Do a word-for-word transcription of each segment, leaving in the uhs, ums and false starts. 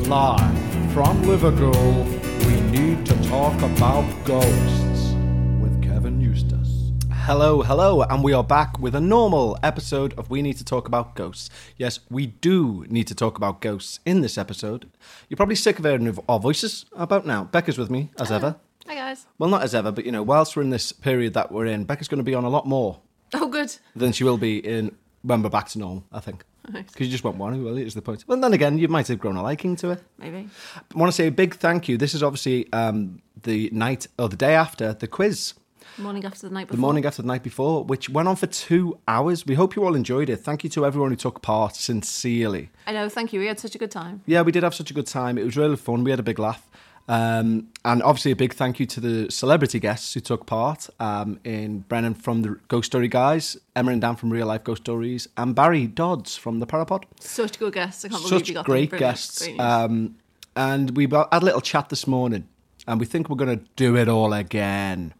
Live from Liverpool, we need to talk about ghosts with Kevin Eustace. Hello, hello, and we are back with a normal episode of We Need to Talk About Ghosts. Yes, we do need to talk about ghosts in this episode. You're probably sick of hearing our voices about now. Becca's with me, as oh. ever. Hi, guys. Well, not as ever, but, you know, whilst we're in this period that we're in, Becca's going to be on a lot more. Oh, good. Than she will be in when we're back to normal, I think. Nice. Because you just won't want to, will you, is the point. Well, then again, you might have grown a liking to it. Maybe. I want to say a big thank you. This is obviously um, the night, or the day after, the quiz. The morning after the night before. The morning after the night before, which went on for two hours. We hope you all enjoyed it. Thank you to everyone who took part, sincerely. I know, thank you. We had such a good time. Yeah, we did have such a good time. It was really fun. We had a big laugh. Um, and obviously a big thank you to the celebrity guests who took part um, in Brennan from the Ghost Story Guys, Emma and Dan from Real Life Ghost Stories, and Barry Dodds from the Parapod. Such good guests. I can't believe Such you got great them. guests. Great um, and we had a little chat this morning, and we think we're going to do it all again.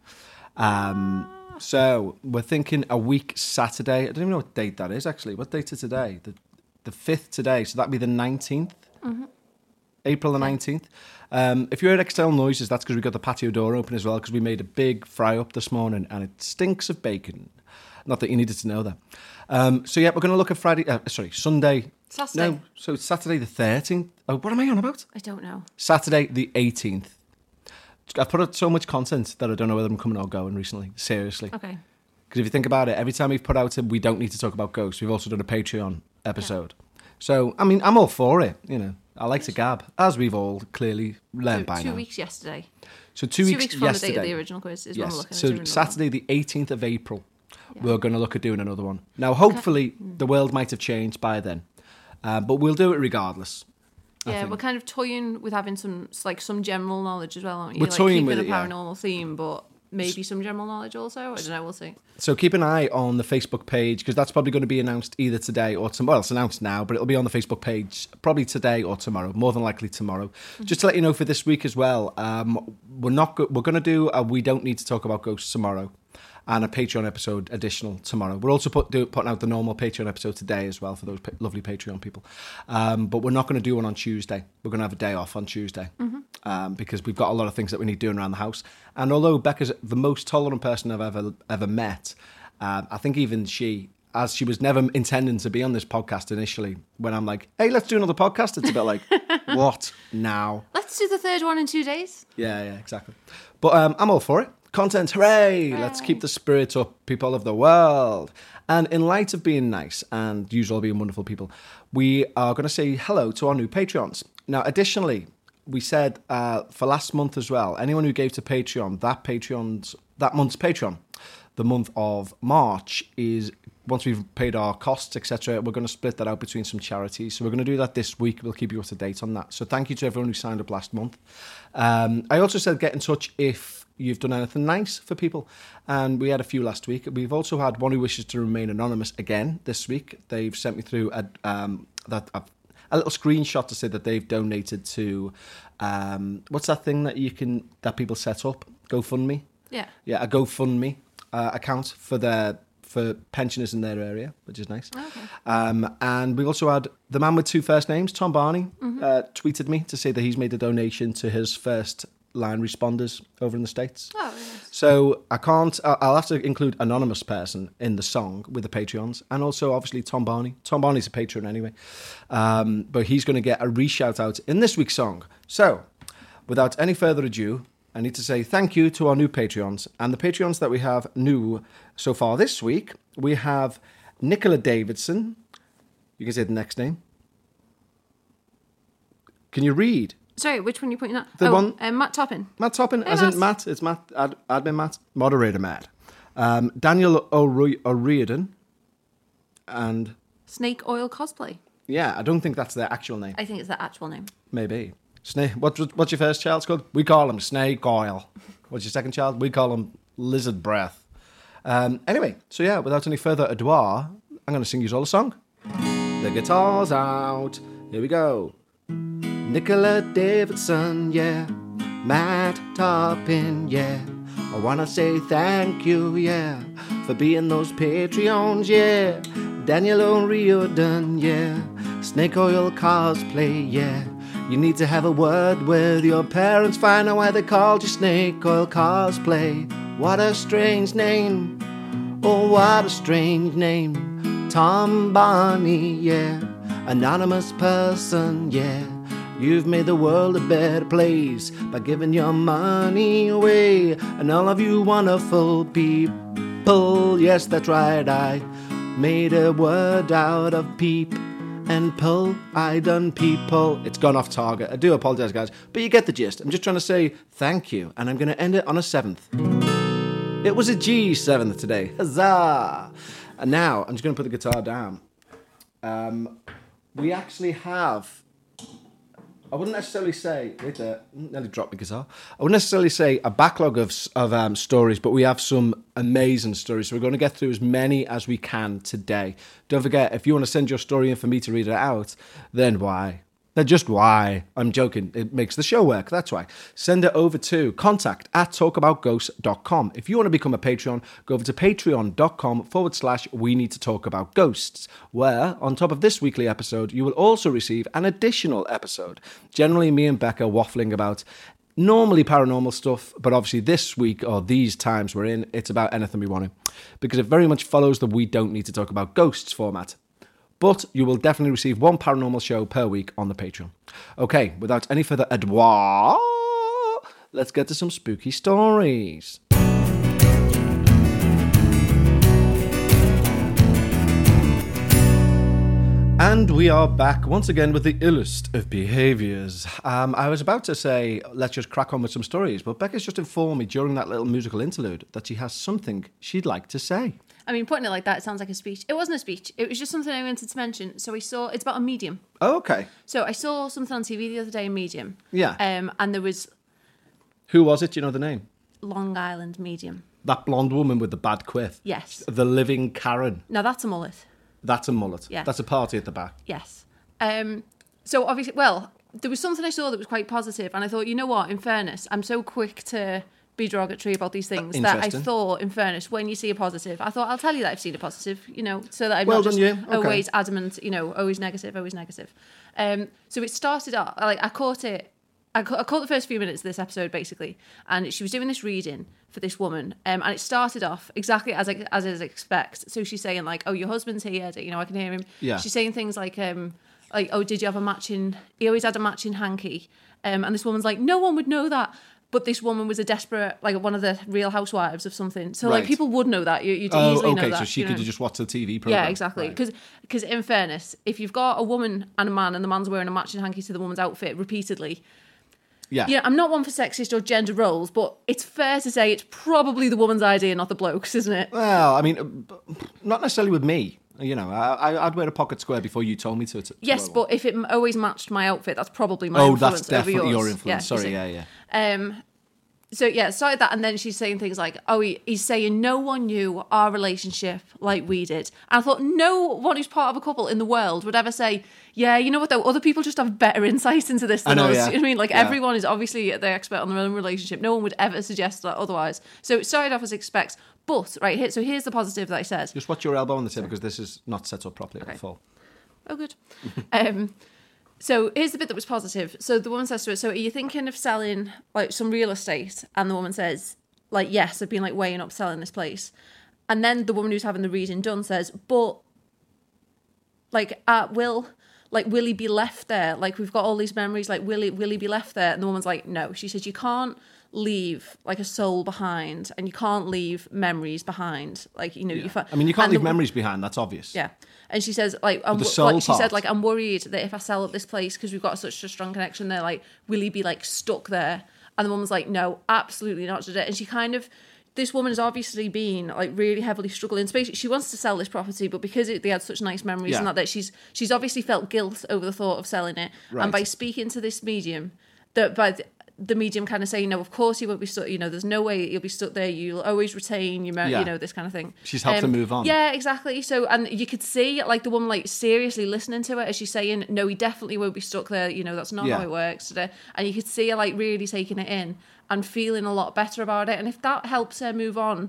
Um, so we're thinking a week Saturday. I don't even know what date that is, actually. What date is today? The, the fifth today, so that'd be the nineteenth. Mm-hmm. April the nineteenth. Um, if you heard external noises, that's because we got the patio door open as well, because we made a big fry up this morning and it stinks of bacon. Not that you needed to know that. Um, so yeah, we're going to look at Friday, uh, sorry, Sunday. Saturday. No, so it's Saturday the thirteenth. Oh, what am I on about? I don't know. Saturday the eighteenth. I've put out so much content that I don't know whether I'm coming or going recently. Seriously. Okay. Because if you think about it, every time we've put out a We Don't Need to Talk About Ghosts, we've also done a Patreon episode. Yeah. So, I mean, I'm all for it, you know. I like to gab, as we've all clearly learned so by two now. Two weeks yesterday. So two, two weeks, weeks from yesterday. the date of the original quiz is yes. when we're looking so at doing Saturday the eighteenth of April, yeah. we're going to look at doing another one. Now, hopefully, okay. the world might have changed by then, uh, but we'll do it regardless. Yeah, we're kind of toying with having some like some general knowledge as well, aren't you? We're like toying keeping with a it, paranormal yeah. theme, but maybe some general knowledge also. I don't know. We'll see. So keep an eye on the Facebook page, because that's probably going to be announced either today or tomorrow. Well, it's announced now, but it'll be on the Facebook page probably today or tomorrow. More than likely tomorrow. Mm-hmm. Just to let you know, for this week as well, um, we're not go- we're going to do a We Don't Need to Talk About Ghosts tomorrow, and a Patreon episode additional tomorrow. We're also put, do, putting out the normal Patreon episode today as well for those pa- lovely Patreon people. Um, but we're not going to do one on Tuesday. We're going to have a day off on Tuesday mm-hmm. um, because we've got a lot of things that we need doing around the house. And although Becca's the most tolerant person I've ever ever met, um, I think even she, as she was never intending to be on this podcast initially, when I'm like, hey, let's do another podcast, it's a bit like, what now? Let's do the third one in two days. Yeah, yeah, exactly. But um, I'm all for it. Content, hooray! Hooray. Let's keep the spirit up, people of the world. And in light of being nice and you all being wonderful people, we are going to say hello to our new Patreons. Now, additionally, we said uh, for last month as well, anyone who gave to Patreon, that Patreon's that month's Patreon, the month of March, is once we've paid our costs, et cetera, we're going to split that out between some charities. So we're going to do that this week. We'll keep you up to date on that. So thank you to everyone who signed up last month. Um, I also said get in touch if you've done anything nice for people, and we had a few last week. We've also had one who wishes to remain anonymous again this week. They've sent me through a, um, that a, a little screenshot to say that they've donated to um, what's that thing that you can that people set up? GoFundMe. Yeah. Yeah, a GoFundMe uh, account for their for pensioners in their area, which is nice. Okay. Um, and we also had the man with two first names, Tom Barney, mm-hmm. uh, tweeted me to say that he's made a donation to his first line responders over in the States. Oh, yes. So I can't, I'll have to include anonymous person in the song with the Patreons, and also obviously Tom Barney. Tom Barney's a patron anyway. Um, but he's going to get a re-shout out in this week's song. So without any further ado, I need to say thank you to our new Patreons. And the Patreons that we have new so far this week, we have Nicola Davidson. You can say the next name. Can you read? Sorry, which one are you pointing at? The oh, one... Um, Matt Toppin. Matt Toppin, hey, as Matt. in Matt. It's Matt, ad, admin Matt, moderator Matt. Um, Daniel O'Re- O'Riordan. And... Snake Oil Cosplay. Yeah, I don't think that's their actual name. I think it's their actual name. Maybe. Snake. What, what's your first child's called? We call him Snake Oil. What's your second child? We call him Lizard Breath. Um, anyway, so yeah, without any further ado, I'm going to sing you all a song. The guitar's out. Here we go. Nicola Davidson, yeah. Matt Toppin, yeah. I want to say thank you, yeah, for being those Patreons, yeah. Daniel O'Riordan, yeah. Snake Oil Cosplay, yeah. You need to have a word with your parents, find out why they called you Snake Oil Cosplay. What a strange name, oh what a strange name. Tom Barney, yeah, anonymous person, yeah. You've made the world a better place by giving your money away. And all of you wonderful people, yes that's right, I made a word out of peep and pull. I done people. It's gone off target. I do apologise, guys, but you get the gist. I'm just trying to say thank you, and I'm going to end it on a seventh. It was a G seventh today. Huzzah! And now I'm just going to put the guitar down. Um, we actually have. I wouldn't necessarily say, wait there, nearly dropped my guitar. I wouldn't necessarily say a backlog of of um, stories, but we have some amazing stories. So we're going to get through as many as we can today. Don't forget, if you want to send your story in for me to read it out, then why? Then just why? I'm joking. It makes the show work. That's why. Send it over to contact at talkaboutghosts dot com. If you want to become a Patreon, go over to patreon.com forward slash we need to talk about ghosts, where on top of this weekly episode, you will also receive an additional episode. Generally, me and Becca waffling about normally paranormal stuff, but obviously this week or these times we're in, it's about anything we want to, because it very much follows the we don't need to talk about ghosts format. But you will definitely receive one paranormal show per week on the Patreon. Okay, without any further ado, let's get to some spooky stories. And we are back once again with the illest of behaviours. Um, I was about to say, let's just crack on with some stories, but Becca's just informed me during that little musical interlude that she has something she'd like to say. I mean, putting it like that, it sounds like a speech. It wasn't a speech. It was just something I wanted to mention. So I saw, it's about a medium. Oh, okay. So I saw something on T V the other day, a medium. Yeah. Um, and there was Who was it? Do you know the name? Long Island medium. That blonde woman with the bad quiff. Yes. The living Karen. Now that's a mullet. That's a mullet. Yeah. That's a party at the back. Yes. Um, so obviously, well, there was something I saw that was quite positive, and I thought, you know what, in fairness, I'm so quick to be derogatory about these things that I thought, in fairness, when you see a positive, I thought, I'll tell you that I've seen a positive, you know, so that I'm well not just done, you. Okay. always adamant, you know, always negative, always negative. Um, so it started off, like, I caught it, I caught, I caught the first few minutes of this episode, basically, and she was doing this reading for this woman, um, and it started off exactly as I, as I expect. So she's saying, like, oh, your husband's here, you know, I can hear him. Yeah. She's saying things like, um, like, oh, did you have a matching, he always had a matching hanky. Um, and this woman's like, no one would know that. But this woman was a desperate, like one of the Real Housewives of something. So, Right. like, people would know that. You, you'd Oh, easily okay, know that. so she you could know? have just watched the T V program. Yeah, exactly. Right. Because, in fairness, if you've got a woman and a man and the man's wearing a matching hanky to the woman's outfit repeatedly, Yeah. yeah, I'm not one for sexist or gender roles, but it's fair to say it's probably the woman's idea, not the bloke's, isn't it? Well, I mean, uh, not necessarily with me. You know, I, I'd wear a pocket square before you told me to. to Yes, to but if it always matched my outfit, that's probably my oh, influence that's definitely over yours. your influence. Yeah, you Sorry, see. yeah, yeah. Um, so yeah, started that, and then she's saying things like, "Oh, he, he's saying no one knew our relationship like we did." And I thought, no one who's part of a couple in the world would ever say, "Yeah, you know what? Though other people just have better insight into this than I know, us." yeah. You know what I mean? Like Yeah. everyone is obviously the expert on their own relationship. No one would ever suggest that otherwise. So it started off as expects, but right here. So here's the positive that I said. Just watch your elbow on the table because this is not set up properly. Okay. It'll fall. Oh, good. um, so here's the bit that was positive. So the woman says to her, so are you thinking of selling like some real estate? And the woman says, like, yes, I've been like weighing up selling this place. And then the woman who's having the reading done says, but like, uh, will, like, will he be left there? Like, we've got all these memories, like, will he, will he be left there? And the woman's like, no. She says, you can't leave like a soul behind, and you can't leave memories behind. Like, you know, Yeah. you fa- I mean, you can't and leave the- memories behind. That's obvious. yeah. And she says, like, I'm, the wo- soul like she part. said, like, I'm worried that if I sell at this place, because we've got such a strong connection there, like, will he be, like, stuck there? And the woman's like, no, absolutely not. And she kind of, this woman has obviously been, like, really heavily struggling. Basically, she wants to sell this property, but because it, they had such nice memories Yeah. and that, that she's she's obviously felt guilt over the thought of selling it. Right. And by speaking to this medium, that by the, the medium kind of saying, no, of course he won't be stuck, you know, there's no way you'll be stuck there, you'll always retain your, mer- Yeah. you know, this kind of thing. She's helped Um, her move on. Yeah, exactly. So, and you could see, like, the woman, like, seriously listening to it as she's saying, no, he definitely won't be stuck there, you know, that's not Yeah. how it works today. And you could see her, like, really taking it in and feeling a lot better about it. And if that helps her move on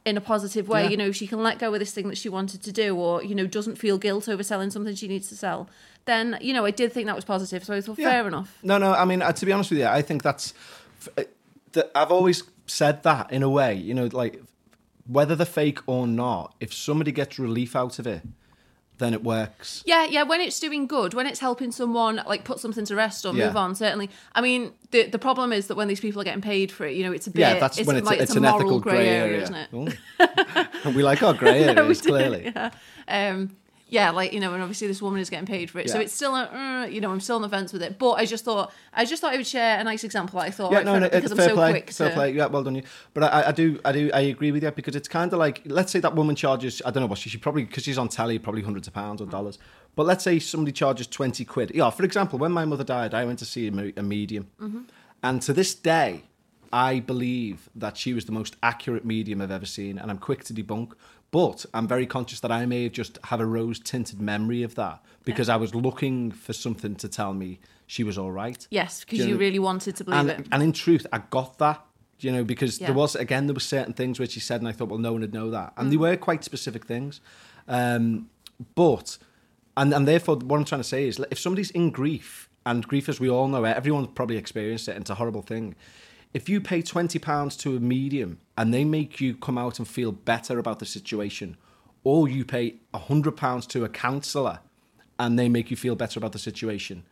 in a positive way. Yeah. You know, she can let go of this thing that she wanted to do, or, you know, doesn't feel guilt over selling something she needs to sell, then, you know, I did think that was positive. So I thought, Yeah. fair enough. No, no. I mean, uh, to be honest with you, I think that's. f- that I've always said that in a way. You know, like whether they're fake or not, if somebody gets relief out of it, then it works. Yeah, yeah. When it's doing good, when it's helping someone like put something to rest or Yeah. move on, certainly. I mean, the the problem is that when these people are getting paid for it, you know, it's a bit. Yeah, that's it's when it's, like, it's, it's, an a moral ethical grey area, isn't it? Oh. We like our grey No, we areas, do, clearly. Yeah. Um, yeah, like, you know, and obviously this woman is getting paid for it, so Yeah. it's still, a, uh, you know, I'm still on the fence with it. But I just thought, I just thought I would share a nice example. That I thought, Yeah, right, no, fair- no, because I'm fair so play, quick fair to. play. Yeah, well done you. But I, I do, I do, I agree with you because it's kind of like, let's say that woman charges, I don't know what she, she probably because she's on telly, probably hundreds of pounds or dollars. But let's say somebody charges twenty quid. Yeah, for example, when my mother died, I went to see a, me- a medium, Mm-hmm. and to this day, I believe that she was the most accurate medium I've ever seen, and I'm quick to debunk. But I'm very conscious that I may just have a rose-tinted memory of that because I was looking for something to tell me she was all right. Yes, because Do you, you know- really wanted to believe And, it. and in truth, I got that, you know, because Yeah. there was, again, there were certain things which she said, and I thought, well, no one would know that. And they were quite specific things. Um, but, and, and therefore, what I'm trying to say is, if somebody's in grief, and grief, as we all know, everyone's probably experienced it, and it's a horrible thing. If you pay twenty pounds to a medium and they make you come out and feel better about the situation, or you pay one hundred pounds to a counsellor and they make you feel better about the situation,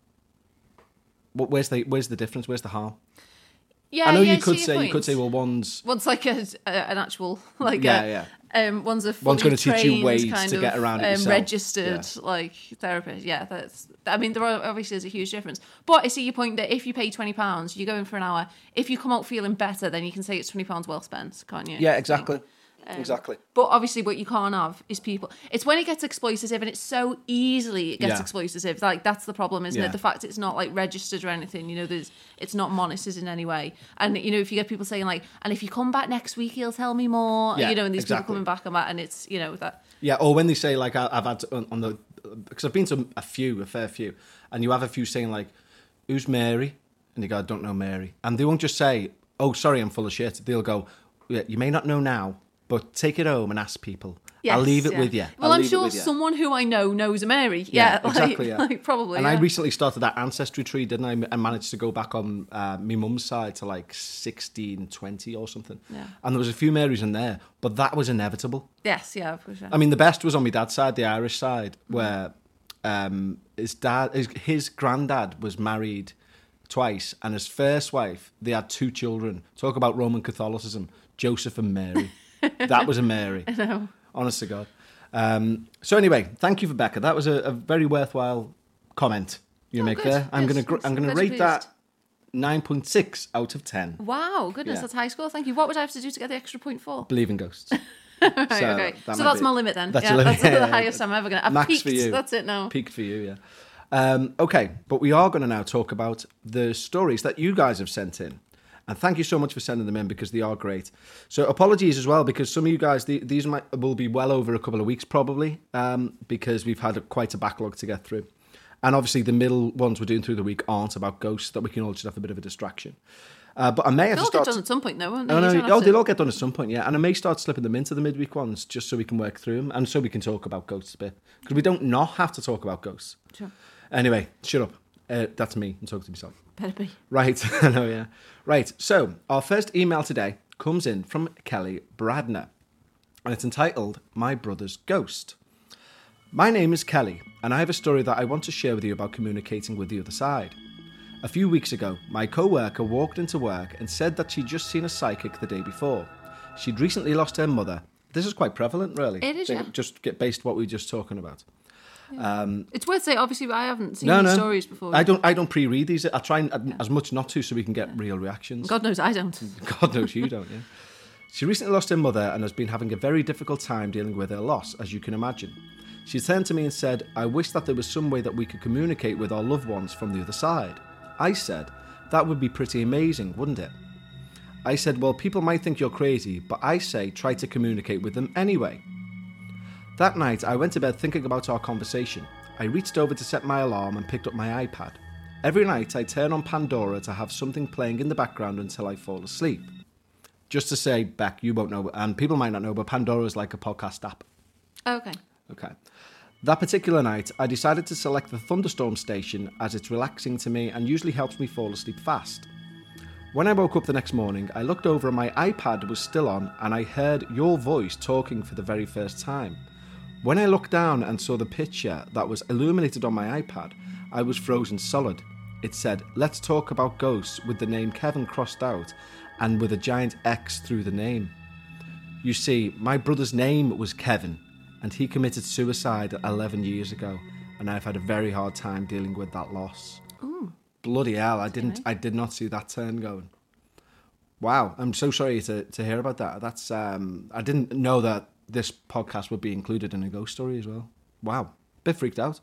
what, where's the where's the difference? Where's the harm? Yeah, I know yeah, you could see say your you could point. say, well, one's One's like a, a an actual like Yeah, a, yeah. Um, one's a One's fully gonna teach you trained ways kind to of, get around it um, yourself. registered Yeah. like therapist. Yeah, that's. I mean, there are obviously is a huge difference. But I see your point that if you pay twenty pounds, you go in for an hour. If you come out feeling better, then you can say it's twenty pounds well spent, can't you? yeah, exactly, exactly. But obviously, what you can't have is people. It's when it gets exploitative, and it's so easily it gets Yeah. exploitative. Like that's the problem, isn't Yeah. it? The fact it's not like registered or anything. You know, there's it's not monitored in any way. And you know, if you get people saying like, and if you come back next week, he'll tell me more. Yeah, you know, and these exactly. people coming back on that, and it's you know that. Yeah, or when they say like I, I've had on, on the because I've been to a few, a fair few, and you have a few saying like, "Who's Mary?" and you go, "I don't know Mary," and they won't just say, "Oh, sorry, I'm full of shit." They'll go, "Yeah, you may not know now, but take it home and ask people. Yes, I'll leave it yeah. with you." Well, I'll I'm leave it sure with you." someone who I know knows a Mary. Yeah, Yeah, like, exactly. Yeah, like, probably. And yeah. I recently started that ancestry tree, didn't I? And managed to go back on uh, my mum's side to like sixteen twenty or something. Yeah. And there was a few Marys in there, but that was inevitable. Yes, yeah, for sure. I mean, the best was on my dad's side, the Irish side, where um, his dad, his, his granddad was married twice, and his first wife, they had two children. Talk about Roman Catholicism, Joseph and Mary. That was a Mary. I know. Honest to God. Um, so anyway, thank you for Becca. That was a, a very worthwhile comment you Oh, make good, there. I'm good. going to I'm I'm going to glad you're rate that pleased. nine point six out of ten. Wow, goodness, Yeah. that's high score. Thank you. What would I have to do to get the extra point for? Believe in ghosts. Right, So okay. that So might that's be- my limit then. that's yeah, your limit. that's Yeah, the yeah. highest I'm ever going to. I've Max peaked. for you. That's it now. Peak for you, yeah. Um, okay, but we are going to now talk about the stories that you guys have sent in. And thank you so much for sending them in because they are great. So apologies as well because some of you guys, the, these might, will be well over a couple of weeks probably um, because we've had a, quite a backlog to get through. And obviously the middle ones we're doing through the week aren't about ghosts, that we can all just have a bit of a distraction. Uh, but I may have They'll to get start... done at some point, though, won't they? Oh, You no, don't have oh, to- they'll all get done at some point, yeah. And I may start slipping them into the midweek ones just so we can work through them and so we can talk about ghosts a bit. Because we don't not have to talk about ghosts. Sure. Anyway, shut up. Uh, that's me. I'm talking to myself. Better be. Right. I know, yeah. Right. So, our first email today comes in from Kelly Bradner. And it's entitled, My Brother's Ghost. My name is Kelly, and I have a story that I want to share with you about communicating with the other side. A few weeks ago, my co-worker walked into work and said that she'd just seen a psychic the day before. She'd recently lost her mother. This is quite prevalent, really. It is, Think- yeah. Just get based what we were just talking about. It's worth saying, obviously, I haven't seen No, these no. stories before. I don't. I don't pre-read these. I try and, as much not to, so we can get real reactions. God knows I don't. God knows you don't, yeah. She recently lost her mother and has been having a very difficult time dealing with her loss, as you can imagine. She turned to me and said, I wish that there was some way that we could communicate with our loved ones from the other side. I said, that would be pretty amazing, wouldn't it? I said, well, people might think you're crazy, but I say try to communicate with them anyway. That night, I went to bed thinking about our conversation. I reached over to set my alarm and picked up my iPad. Every night, I turn on Pandora to have something playing in the background until I fall asleep. Just to say, Beck, you won't know, and people might not know, but Pandora is like a podcast app. Oh, okay. Okay. That particular night, I decided to select the Thunderstorm station as it's relaxing to me and usually helps me fall asleep fast. When I woke up the next morning, I looked over and my iPad was still on and I heard your voice talking for the very first time. When I looked down and saw the picture that was illuminated on my iPad, I was frozen solid. It said, "Let's talk about ghosts," with the name Kevin crossed out and with a giant X through the name. You see, my brother's name was Kevin, and he committed suicide eleven years ago, and I've had a very hard time dealing with that loss. Ooh. Bloody hell, I didn't I did not see that turn going. Wow, I'm so sorry to, to hear about that. That's um I didn't know that this podcast would be included in a ghost story as well. Wow. Bit freaked out.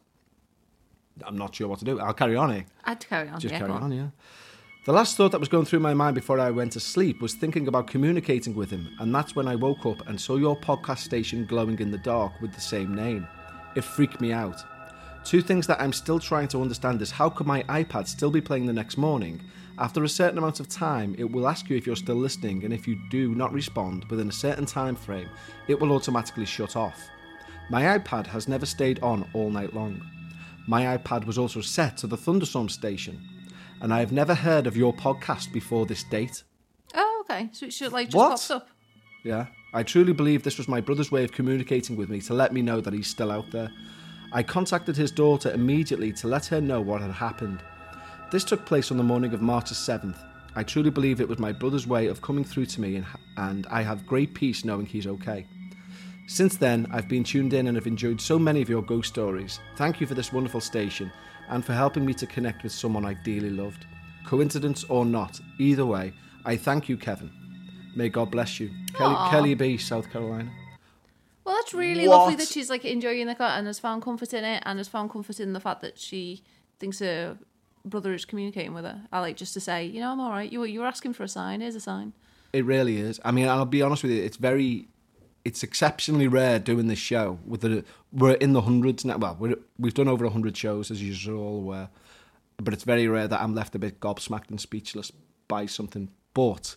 I'm not sure what to do. I'll carry on here. I had to carry on. Just yeah, carry go on. on, yeah. The last thought that was going through my mind before I went to sleep was thinking about communicating with him, and that's when I woke up and saw your podcast station glowing in the dark with the same name. It freaked me out. Two things that I'm still trying to understand is how could my iPad still be playing the next morning? After a certain amount of time, it will ask you if you're still listening, and if you do not respond within a certain time frame, it will automatically shut off. My iPad has never stayed on all night long. My iPad was also set to the Thunderstorm station, and I have never heard of your podcast before this date. Oh, okay. So it should like just What? pops up. Yeah, I truly believe this was my brother's way of communicating with me to let me know that he's still out there. I contacted his daughter immediately to let her know what had happened. This took place on the morning of March the seventh. I truly believe it was my brother's way of coming through to me, and, and I have great peace knowing he's okay. Since then, I've been tuned in and have enjoyed so many of your ghost stories. Thank you for this wonderful station and for helping me to connect with someone I dearly loved. Coincidence or not, either way, I thank you, Kevin. May God bless you. Kelly, Aw. Kelly B, South Carolina. Well, that's really What? lovely that she's like enjoying the cut and has found comfort in it, and has found comfort in the fact that she thinks her brother is communicating with her. I like just to say, you know, I'm all right. You were you were asking for a sign. Here's a sign. It really is. I mean, I'll be honest with you. It's very, it's exceptionally rare doing this show. With the we're in the hundreds now. Well, we're, we've done over a hundred shows, as you're all aware. But it's very rare that I'm left a bit gobsmacked and speechless by something. But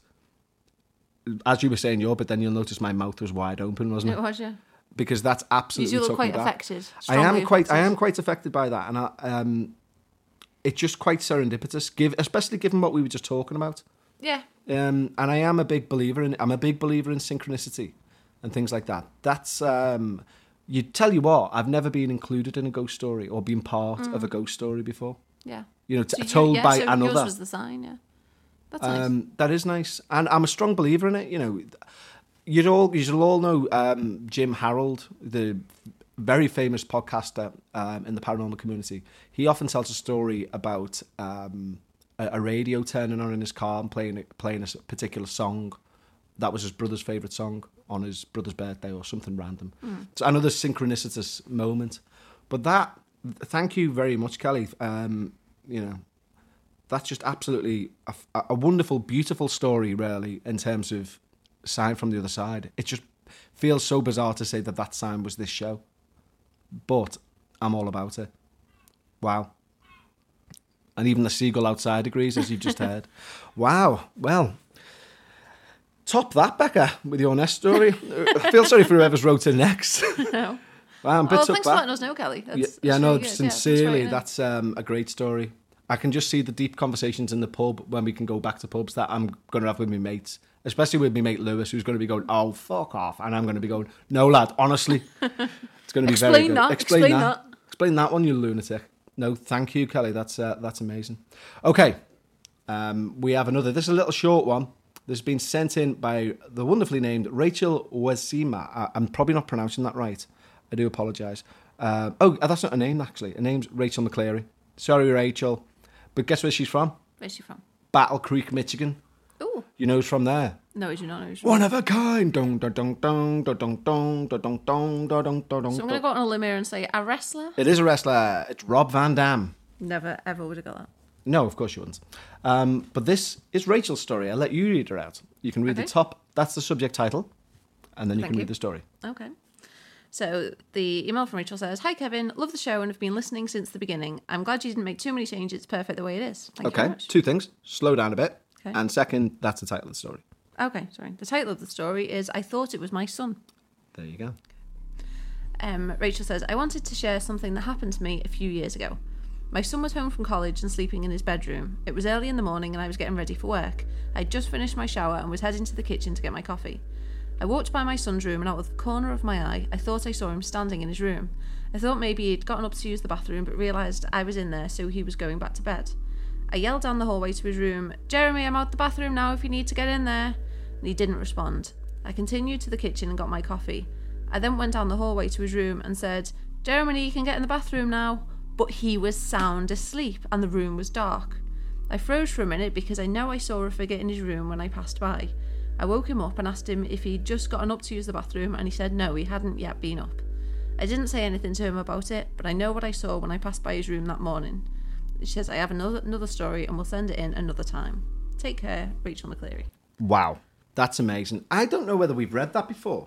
as you were saying, your, but then you'll notice my mouth was wide open, wasn't it? It was, yeah. Because that's absolutely. You look took quite me back. affected. I am strongly quite. affected. I am quite affected by that, and I, um, it's just quite serendipitous. Give, especially given what we were just talking about. Yeah. Um, and I am a big believer in. I'm a big believer in synchronicity and things like that. That's. Um, you tell you what, I've never been included in a ghost story or been part Mm. of a ghost story before. Yeah. You know, t- So you- told yeah, by so another. Yours was the sign, yeah. That's nice. Um, that is nice, and I'm a strong believer in it. You know, you'd all you'll all know um, Jim Harold, the very famous podcaster um, in the paranormal community. He often tells a story about um, a, a radio turning on in his car and playing playing a particular song that was his brother's favorite song on his brother's birthday or something random. Mm. So another synchronicitous moment. But that, thank you very much, Kelly. Um, you know. That's just absolutely a, a wonderful, beautiful story, really, in terms of sign from the other side. It just feels so bizarre to say that that sign was this show. But I'm all about it. Wow. And even the seagull outside agrees, as you've just heard. Wow. Well, top that, Becca, with your next story. I feel sorry for whoever's wrote it next. No. Wow, I'm a bit Well, took thanks for back. letting us know, Kelly. That's, Yeah, that's yeah, no, really good. Yeah, thanks for sincerely, writing in. that's um, a great story. I can just see the deep conversations in the pub when we can go back to pubs that I'm going to have with my mates, especially with my mate Lewis, who's going to be going, oh, fuck off. And I'm going to be going, no, lad, honestly. It's going to be Explain very good. that, Explain, explain that. that. Explain that one, you lunatic. No, thank you, Kelly. That's uh, that's amazing. Okay, um, we have another. This is a little short one. This has been sent in by the wonderfully named Rachel Wazima. I- I'm probably not pronouncing that right. I do apologise. Uh, oh, that's not her name, actually. Her name's Rachel McCleary. Sorry, Rachel. But guess where she's from? Where's she from? Battle Creek, Michigan. Ooh. You know who's from there? No, I do not know. who's from. One of a kind. Dong, dong, dong, dong, dong, dong, dong, dong, dong, dong, dong, dong. So I'm going to go out on a limb here and say a wrestler. It is a wrestler. It's Rob Van Dam. Never, ever would have got that. No, of course you wouldn't. Um, but this is Rachel's story. I'll let you read her out. You can read Okay. the top. That's the subject title. And then you Thank can you. read the story. Okay. So the email from Rachel says, "Hi Kevin, love the show and have been listening since the beginning. I'm glad you didn't make too many changes. It's perfect the way it is. Thank you very Okay, much." two things. Slow down a bit. Okay. And second, that's the title of the story. Okay, sorry. The title of the story is I Thought It Was My Son. There you go. Um, Rachel says, I wanted to share something that happened to me a few years ago. My son was home from college and sleeping in his bedroom. It was early in the morning and I was getting ready for work. I had just finished my shower and was heading to the kitchen to get my coffee. I walked by my son's room and out of the corner of my eye, I thought I saw him standing in his room. I thought maybe he'd gotten up to use the bathroom but realised I was in there, so he was going back to bed. I yelled down the hallway to his room, Jeremy, I'm out the bathroom now if you need to get in there. And he didn't respond. I continued to the kitchen and got my coffee. I then went down the hallway to his room and said, Jeremy, you can get in the bathroom now. But he was sound asleep and the room was dark. I froze for a minute because I know I saw a figure in his room when I passed by. I woke him up and asked him if he'd just gotten up to use the bathroom, and he said no, he hadn't yet been up. I didn't say anything to him about it, but I know what I saw when I passed by his room that morning. She says, I have another another story and we'll send it in another time. Take care, Rachel McCleary. Wow, that's amazing. I don't know whether we've read that before.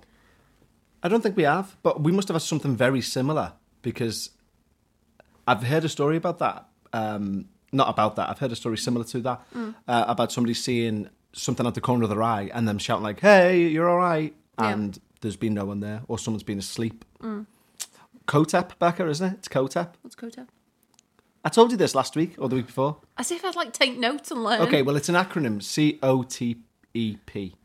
I don't think we have, but we must have had something very similar, because I've heard a story about that. Um, not about that. I've heard a story similar to that, mm. uh, about somebody seeing something at the corner of their eye and them shouting like, hey, you're all right. And yeah. there's been no one there, or someone's been asleep. Mm. Kotep, Becca, isn't it? It's Kotep. What's Kotep? I told you this last week or the week before. As if I'd like take notes and learn. Okay, well, it's an acronym. C O T E P.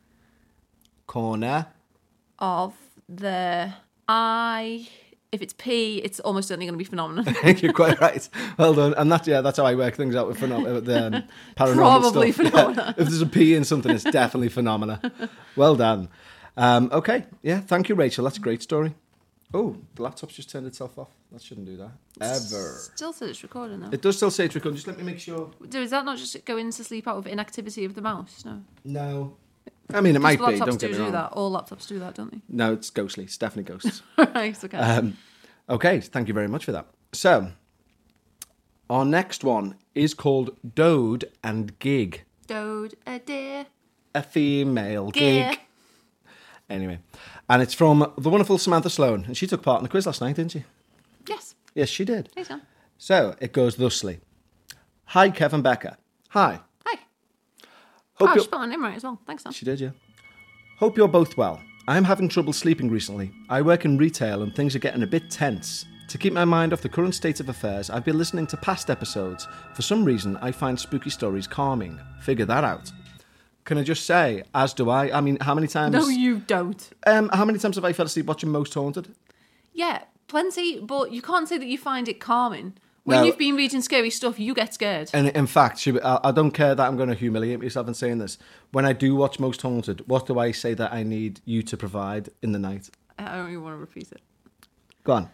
Corner. Of the eye. If it's P, it's almost certainly going to be phenomenon. You're quite right. Well done. And that's, yeah, that's how I work things out with, phenom- with um, paranormal Probably stuff. phenomena. Yeah. If there's a P in something, it's definitely phenomena. Well done. Um, okay. Yeah, thank you, Rachel. That's a great story. Oh, the laptop's just turned itself off. That shouldn't do that. Ever. Still says it's recording, though. It does still say it's recording. Just let me make sure. Does that not just go into sleep out of inactivity of the mouse? No. No. I mean, it might be. Laptops Don't do get me do wrong. that. All laptops do that, don't they? No, it's ghostly. It's definitely ghosts. Right, okay. Um, okay, thank you very much for that. So, our next one is called Dode and Gig. Dode, a deer. A female Gear. gig. Anyway, and it's from the wonderful Samantha Sloan, and she took part in the quiz last night, didn't she? Yes. Yes, she did. Hey, Sam. So, it goes thusly. Hi, Kevin Becker. Hi. Hi. Hope oh, you're- she spelled her name right as well. Thanks, Sam. She did, yeah. Hope you're both well. I'm having trouble sleeping recently. I work in retail and things are getting a bit tense. To keep my mind off the current state of affairs, I've been listening to past episodes. For some reason, I find spooky stories calming. Figure that out. Can I just say, as do I? I mean, how many times... No, you don't. Um, how many times have I fell asleep watching Most Haunted? Yeah, plenty, but you can't say that you find it calming. When No. you've been reading scary stuff, you get scared. And in fact, she- I I don't care that I'm going to humiliate myself in saying this. When I do watch Most Haunted, what do I say that I need you to provide in the night? I don't even want to repeat it. Go on.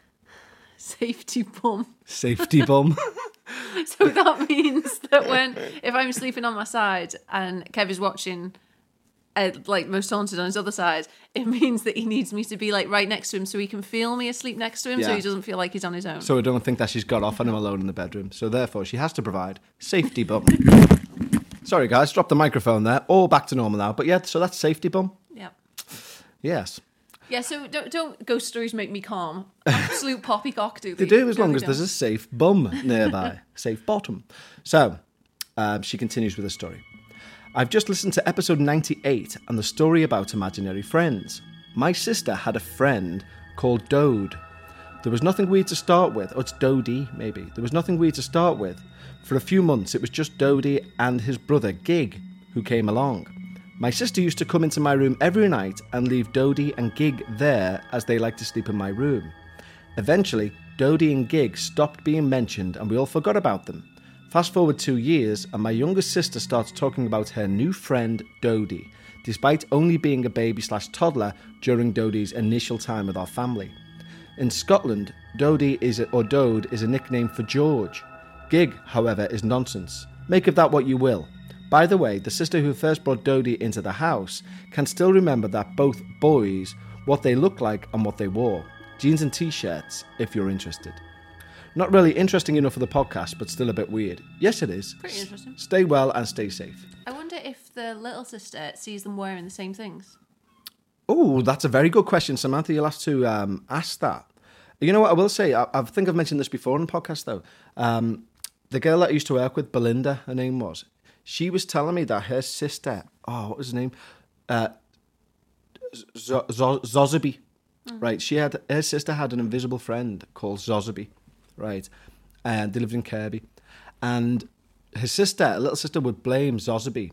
Safety bum. Safety bum. So that means that when, if I'm sleeping on my side and Kev is watching, uh, like, Most Haunted on his other side, it means that he needs me to be, like, right next to him so he can feel me asleep next to him, so Yeah. he doesn't feel like he's on his own. So I don't think that she's got off and I'm alone in the bedroom. So therefore, she has to provide safety bum. Sorry, guys, dropped the microphone there. All back to normal now. But yeah, so that's safety bum. Yeah. Yes. Yeah, so don't, don't ghost stories make me calm. Absolute poppycock, do They they? do, as long Really as there's a safe bum nearby. Safe bottom. So, um, she continues with the story. I've just listened to episode ninety-eight and the story about imaginary friends. My sister had a friend called Dode. There was nothing weird to start with. Oh, it's Dodie, maybe. There was nothing weird to start with. For a few months, it was just Dodie and his brother, Gig, who came along. My sister used to come into my room every night and leave Dodie and Gig there as they like to sleep in my room. Eventually, Dodie and Gig stopped being mentioned and we all forgot about them. Fast forward two years and my youngest sister starts talking about her new friend, Dodie, despite only being a baby slash toddler during Dodie's initial time with our family. In Scotland, Dodie is a, or Dode is a nickname for George. Gig, however, is nonsense. Make of that what you will. By the way, the sister who first brought Dodie into the house can still remember that both boys, what they looked like and what they wore. Jeans and t-shirts, if you're interested. Not really interesting enough for the podcast, but still a bit weird. Yes, it is. Pretty interesting. S- stay well and stay safe. I wonder if the little sister sees them wearing the same things. Oh, that's a very good question, Samantha. You'll have to um, ask that. You know what I will say? I, I think I've mentioned this before on the podcast, though. Um, the girl that I used to work with, Belinda, her name was, she was telling me that her sister, oh, what was her name? uh, Z- Z- Zozobi, right? She had her sister had an invisible friend called Zozobi, right? And they lived in Kirby, and his sister, little sister, would blame Zozobi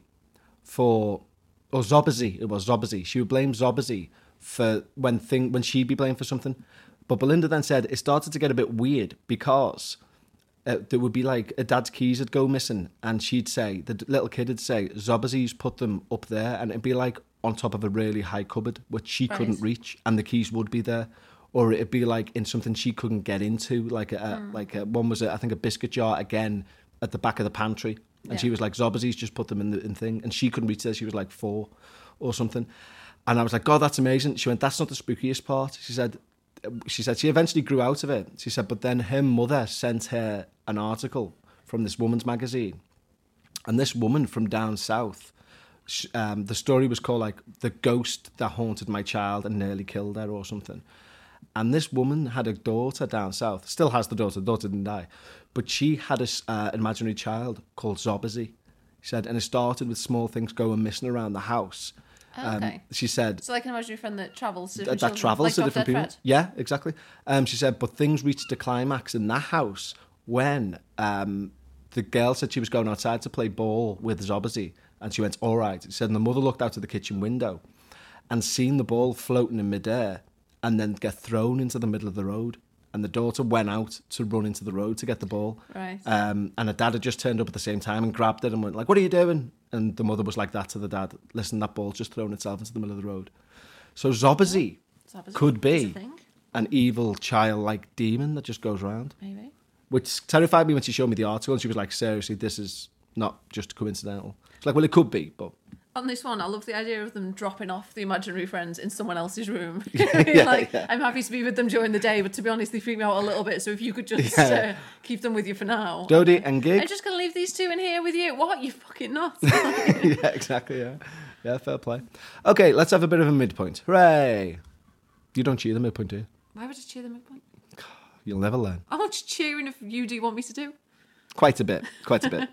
for, or Zobazi, it was Zobazi. She would blame Zobazi for when thing when she'd be blamed for something. But Belinda then said it started to get a bit weird because uh, there would be like a dad's keys would go missing, and she'd say, the little kid would say, Zobazi's put them up there, and it'd be like on top of a really high cupboard which she Right. couldn't reach, and the keys would be there. Or it'd be like in something she couldn't get into, like a, Mm. like a, one was a, I think a biscuit jar again at the back of the pantry, and Yeah. she was like, Zobazi's just put them in the in thing, and she couldn't reach there. She was like four or something, and I was like, God, that's amazing. She went, that's not the spookiest part. She said, she said she eventually grew out of it. She said, but then her mother sent her an article from this woman's magazine, and this woman from down south. sh- Um, the story was called like the ghost that haunted my child and nearly killed her or something. And this woman had a daughter down south, still has the daughter, the daughter didn't die, but she had a, s- uh, an imaginary child called Zobazi. She said, and it started with small things going missing around the house. Um, Okay. she said, So like an imaginary friend that travels to that, different that children, travels like to Drop different Dead people. Fred. Yeah, exactly. Um, she said, but things reached a climax in that house when um, the girl said she was going outside to play ball with Zobazi, and she went, all right. She said, and the mother looked out of the kitchen window and seen the ball floating in midair and then get thrown into the middle of the road. And the daughter went out to run into the road to get the ball. Right. Um, and her dad had just turned up at the same time and grabbed it and went like, what are you doing? And the mother was like that to the dad. Listen, that ball's just thrown itself into the middle of the road. So Zobazi Zobazi could is a be thing, an evil childlike demon that just goes around, maybe. which terrified me when she showed me the article. And she was like, seriously, this is not just coincidental. It's like, well, it could be, but On this one, I love the idea of them dropping off the imaginary friends in someone else's room. Yeah, like, yeah. I'm happy to be with them during the day, but to be honest, they freak me out a little bit. So if you could just Yeah. uh, keep them with you for now. Dodie and Gig. I'm just going to leave these two in here with you. What? You fucking nuts. Yeah, exactly, yeah. Yeah, fair play. Okay, let's have a bit of a midpoint. Hooray! You don't cheer the midpoint, do you? Why would I cheer the midpoint? You'll never learn. How much cheering if you do want me to do? Quite a bit, quite a bit.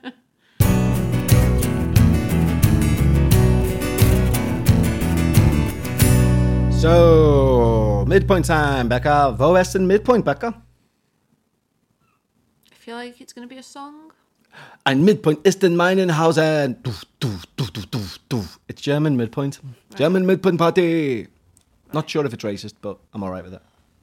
So, midpoint time, Becca. Wo ist denn Midpoint, Becca? I feel like it's going to be a song. Ein Midpoint ist in meinen Hausen. Duf, duf, duf, duf, duf, duf. It's German midpoint. German midpoint party. Not sure if it's racist, but I'm all right with it.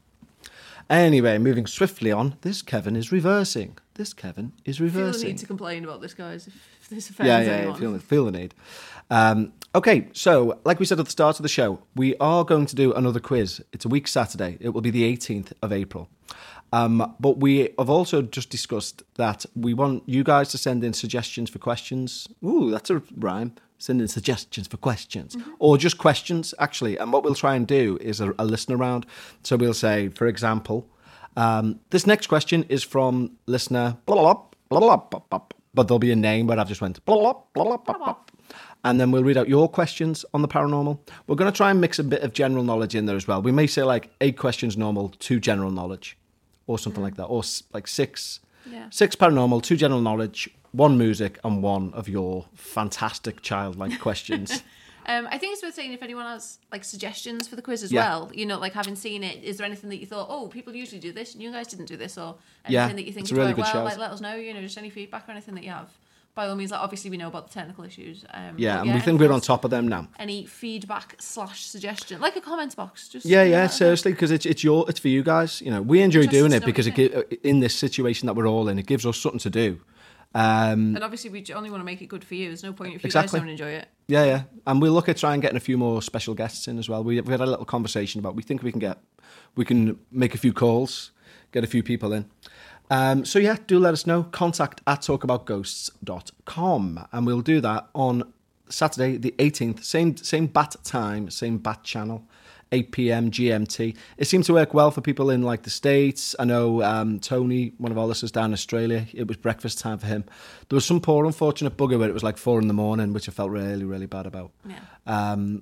Anyway, moving swiftly on. This Kevin is reversing. This Kevin is I feel the reversing. need to complain about this, guys, if, if this offends Yeah, yeah, anyone. yeah, feel, the- feel the need. Um, okay, so like we said at the start of the show, we are going to do another quiz. It's a week Saturday. It will be the eighteenth of April. Um, but we have also just discussed that we want you guys to send in suggestions for questions. Ooh, that's a rhyme. Send in suggestions for questions. Mm-hmm. Or just questions, actually. And what we'll try and do is a, a listener round. So we'll say, for example, um, this next question is from listener blah, blah, blah, blah, blah, blah, but there'll be a name where I've just went blah, blah, blah, blah, blah, blah. And then we'll read out your questions on the paranormal. We're going to try and mix a bit of general knowledge in there as well. We may say like eight questions normal, two general knowledge, or something like that, or s- like six, Yeah. six paranormal, two general knowledge, one music, and one of your fantastic childlike questions. Um, I think it's worth saying if anyone has like suggestions for the quiz as Yeah. well. You know, like having seen it, is there anything that you thought, oh, people usually do this and you guys didn't do this, or anything Yeah, that you think it's is a really like, good well, shout. like let us know. You know, just any feedback or anything that you have. By all means, like obviously we know about the technical issues. Um, Yeah, but and we think we're anything on else- top of them now. Any feedback slash suggestion, like a comments box, just Yeah, you know, yeah, okay. seriously, because it's it's your it's for you guys. You know, we enjoy Interested doing to it know because what it you gi- in this situation that we're all in, it gives us something to do. Um, And obviously, we only want to make it good for you. There's no point if you Exactly. guys don't enjoy it. Yeah, yeah. And we'll look at trying getting a few more special guests in as well. We, we had a little conversation about, we think we can get, we can make a few calls, get a few people in. Um, so yeah, do let us know. Contact at talkaboutghosts dot com. And we'll do that on Saturday, the eighteenth. Same, same bat time, same bat channel. eight p.m. G M T. It seemed to work well for people in like the States. I know um, Tony, one of our listeners down in Australia, it was breakfast time for him. There was some poor unfortunate bugger where it was like four in the morning, which I felt really, really bad about. Yeah. Um,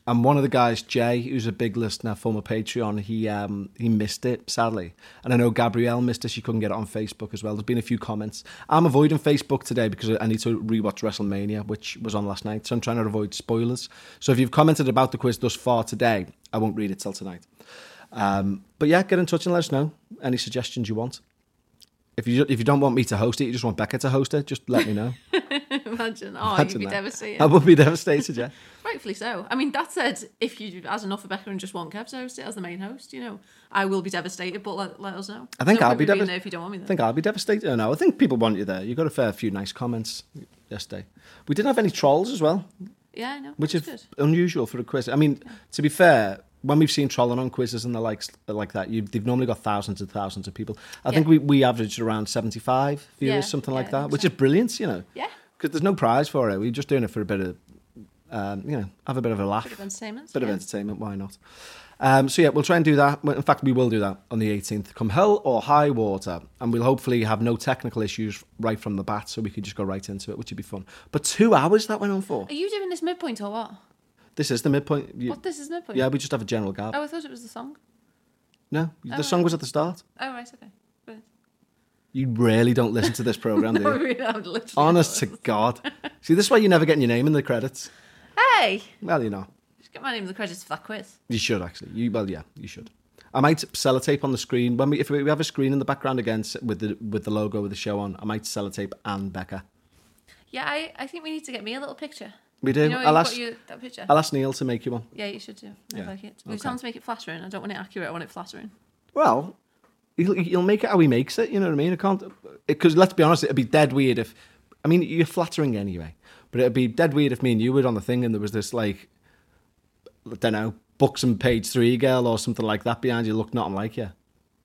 and one of the guys, Jay, who's a big listener, former Patreon, he um, he missed it, sadly. And I know Gabrielle missed it. She couldn't get it on Facebook as well. There's been a few comments. I'm avoiding Facebook today because I need to rewatch WrestleMania, which was on last night. So I'm trying to avoid spoilers. So if you've commented about the quiz thus far today, I won't read it till tonight. Um, but yeah, get in touch and let us know any suggestions you want. If you if you don't want me to host it, you just want Becca to host it, just let me know. Imagine. Oh, Imagine you'd be that. devastated. I would be devastated, yeah. Rightfully so. I mean, that said, if you as enough for Becca and just want Kev to host it as the main host, you know, I will be devastated, but let, let us know. I think no I'll point be me being devastated. there if you don't want me there. I think I'll be devastated. No, I think people want you there. You got a fair few nice comments yesterday. We didn't have any trolls as well, Yeah, I know. which is That's good. unusual for a quiz. I mean, yeah. to be fair, when we've seen trolling on quizzes and the likes like that, you, they've normally got thousands and thousands of people. I Yeah. think we, we averaged around seventy-five viewers, Yeah, something yeah, like I that, think which so. is brilliant, you know. Yeah. Because there's no prize for it. We're just doing it for a bit of, um, you know, have a bit of a laugh. Bit of entertainment. Bit yeah. of entertainment, why not? Um, so yeah, we'll try and do that. Well, in fact, we will do that on the eighteenth, come hell or high water. And we'll hopefully have no technical issues right from the bat, so we could just go right into it, which would be fun. But two hours that went on for. Are you doing this midpoint or what? This is the midpoint. You- What, this is midpoint? yeah, we just have a general gap. Oh, I thought it was the song. No, the Oh, song right. was at the start. Oh, right, okay. Brilliant. You really don't listen to this program, do No, you? really, I'm literally Honest to not. God. See, this is why you're never getting your name in the credits. Hey! Well, you know. Just get my name in the credits for that quiz. You should, actually. You Well, yeah, you should. I might sellotape on the screen. When we, if we have a screen in the background again s- with the with the logo of the show on, I might sellotape and Becca. Yeah, I, I think we need to get me a little picture. We do. You know, I'll you've got ask, you, that picture. I'll ask Neil to make you one. Yeah, you should do. I Yeah, like it. We've okay. time to make it flattering. I don't want it accurate. I want it flattering. Well, he'll, he'll make it how he makes it, you know what I mean? I can't... Because let's be honest, it'd be dead weird if... I mean, you're flattering anyway. But it'd be dead weird if me and you were on the thing and there was this, like... I don't know, Books and Page three girl or something like that behind you, look nothing like you.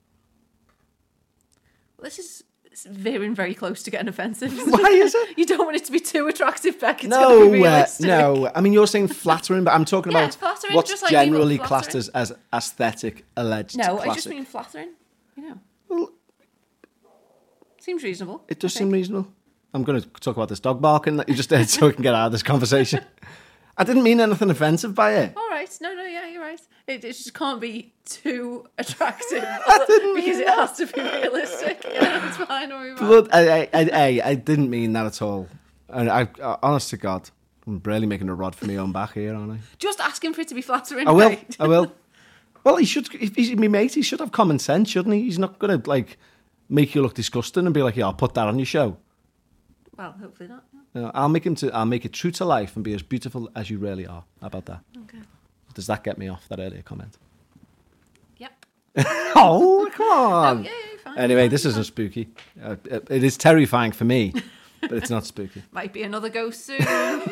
Well, this is it's veering very close to getting offensive. Why is it? You don't want it to be too attractive, Beck. It's No, gotta be uh, realistic. no. I mean, you're saying flattering, but I'm talking Yeah, about flattering, what's just like you look generally classed flattering. as, as aesthetic, alleged No, classic. I just mean flattering. You know, Well, seems reasonable. it does I seem think. reasonable. I'm going to talk about this dog barking that you just did so we can get out of this conversation. I didn't mean anything offensive by it. All right. No, no, yeah, you're right. It, it just can't be too attractive didn't because mean it that. has to be realistic. Yeah, it's fine. Don't worry about it. But I, I, I, I didn't mean that at all. And I, I, honest to God, I'm barely making a rod for my own back here, aren't I? Just asking for it to be flattering. I will. mate. I will. Well, he should. If he's my mate, he should have common sense, shouldn't he? He's not going to like make you look disgusting and be like, "Yeah, I'll put that on your show." Well, hopefully not. You know, I'll make him to. I'll make it true to life and be as beautiful as you really are. How about that? Okay. Does that get me off that earlier comment? Yep. Oh, come on. Oh, yeah, yeah, fine. Anyway, fine, this fine. isn't spooky. Uh, it it is terrifying for me, but it's not spooky. Might be another ghost soon.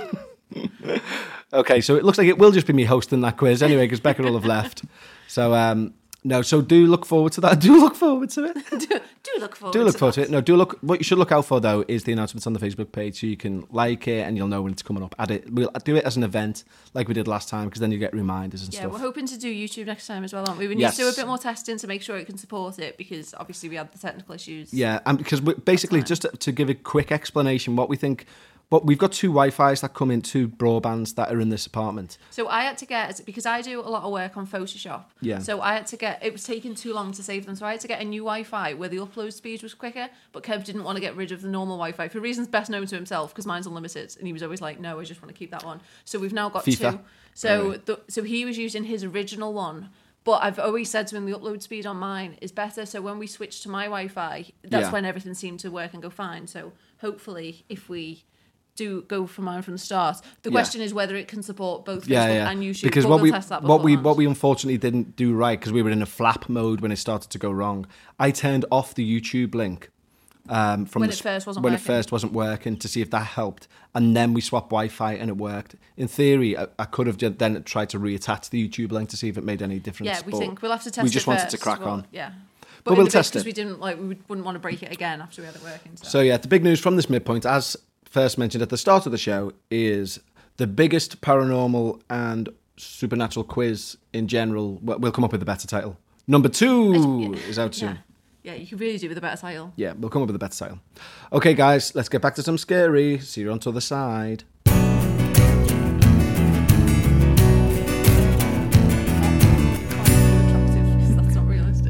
Okay, so it looks like it will just be me hosting that quiz anyway, because Becca will have left. So, um, no, so do look forward to that. Do look forward to it. do, do look forward. Do look to forward that. to it. No, do look. What you should look out for though is the announcements on the Facebook page, so you can like it and you'll know when it's coming up. Add it. We'll do it as an event like we did last time, because then you get reminders and Yeah, stuff. we're hoping to do YouTube next time as well, aren't we? We need Yes. to do a bit more testing to make sure it can support it, because obviously we had the technical issues. Yeah, and because we, basically, fine. just to, to give a quick explanation, what we think. But we've got two Wi-Fi's that come in, two broadbands that are in this apartment. So I had to get, because I do a lot of work on Photoshop. Yeah. So I had to get, it was taking too long to save them. So I had to get a new Wi-Fi where the upload speed was quicker. But Kev didn't want to get rid of the normal Wi-Fi for reasons best known to himself, because mine's unlimited. And he was always like, no, I just want to keep that one. So we've now got FIFA. two. So, Right. the, so he was using his original one. But I've always said to him the upload speed on mine is better. So when we switched to my Wi-Fi, that's Yeah. when everything seemed to work and go fine. So hopefully if we do go for mine from the start, the Yeah. question is whether it can support both Facebook Yeah, yeah. and YouTube. Because but what we'll we test that what we beforehand. what we unfortunately didn't do right, because we were in a flap mode when it started to go wrong. I turned off the YouTube link um, from When the, it first wasn't when working. it first wasn't working to see if that helped, and then we swapped Wi-Fi and it worked. In theory, I, I could have ju- then tried to reattach the YouTube link to see if it made any difference. Yeah, we but think we'll have to test. We just it wanted first, to crack but, on. Yeah, But we'll in the bit, test because it. we didn't like we would, wouldn't want to break it again after we had it working. So, So yeah, the big news from this midpoint, as first mentioned at the start of the show, is the biggest paranormal and supernatural quiz in general. Well, we'll come up with a better title. Number two is out soon. yeah, yeah, you could really do with a better title. Yeah, we'll come up with a better title. Okay, guys, let's get back to some scary. See you on to the other side.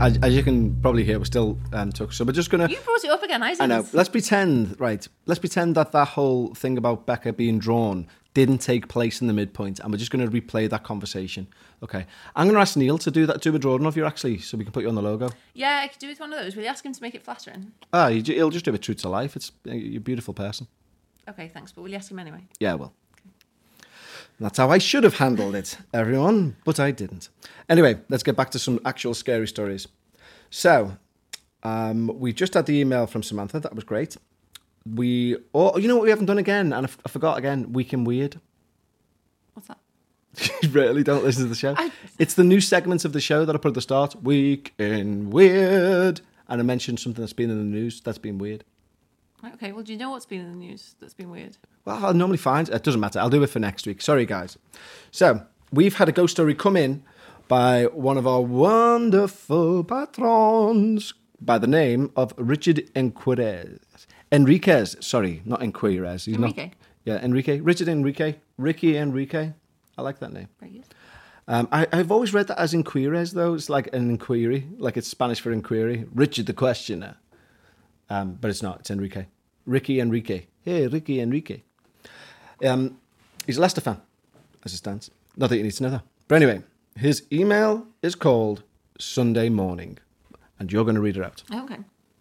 as, as you can probably hear, we're still um, took. So we're just gonna. You brought it up again, I I know. Let's pretend, right? Let's pretend that that whole thing about Becca being drawn didn't take place in the midpoint, and we're just going to replay that conversation. Okay. I'm going to ask Neil to do that, do a drawing of you actually, so we can put you on the logo. Yeah, I could do with one of those. Will you ask him to make it flattering? Ah, you, he'll just do it true to life. It's you're a beautiful person. Okay, thanks. But will you ask him anyway? Yeah, well. That's how I should have handled it, everyone, but I didn't. Anyway, let's get back to some actual scary stories. So, um, we just had the email from Samantha. That was great. We, oh, you know what we haven't done again, and I, f- I forgot again. Week in Weird. What's that? You really don't listen to the show. I... It's the new segments of the show that I put at the start. Week in Weird, and I mentioned something that's been in the news that's been weird. Okay, well, do you know what's been in the news that's been weird? Well, I'll normally find it doesn't matter. I'll do it for next week. Sorry, guys. So we've had a ghost story come in by one of our wonderful patrons by the name of Richard Enquirez. Enriquez, sorry, not Enquirez. He's Enrique. Not, yeah, Enrique. Richard Enrique. Ricky Enrique. I like that name. Very good. Um, I, I've always read that as Enquirez, though. It's like an inquiry, like it's Spanish for inquiry. Richard the questioner. Um, but it's not. It's Enrique. Ricky Enrique. Hey, Ricky Enrique. Um, he's a Leicester fan, as it stands. Not that you need to know that. But anyway, his email is called Sunday Morning. And you're going to read it out. Okay.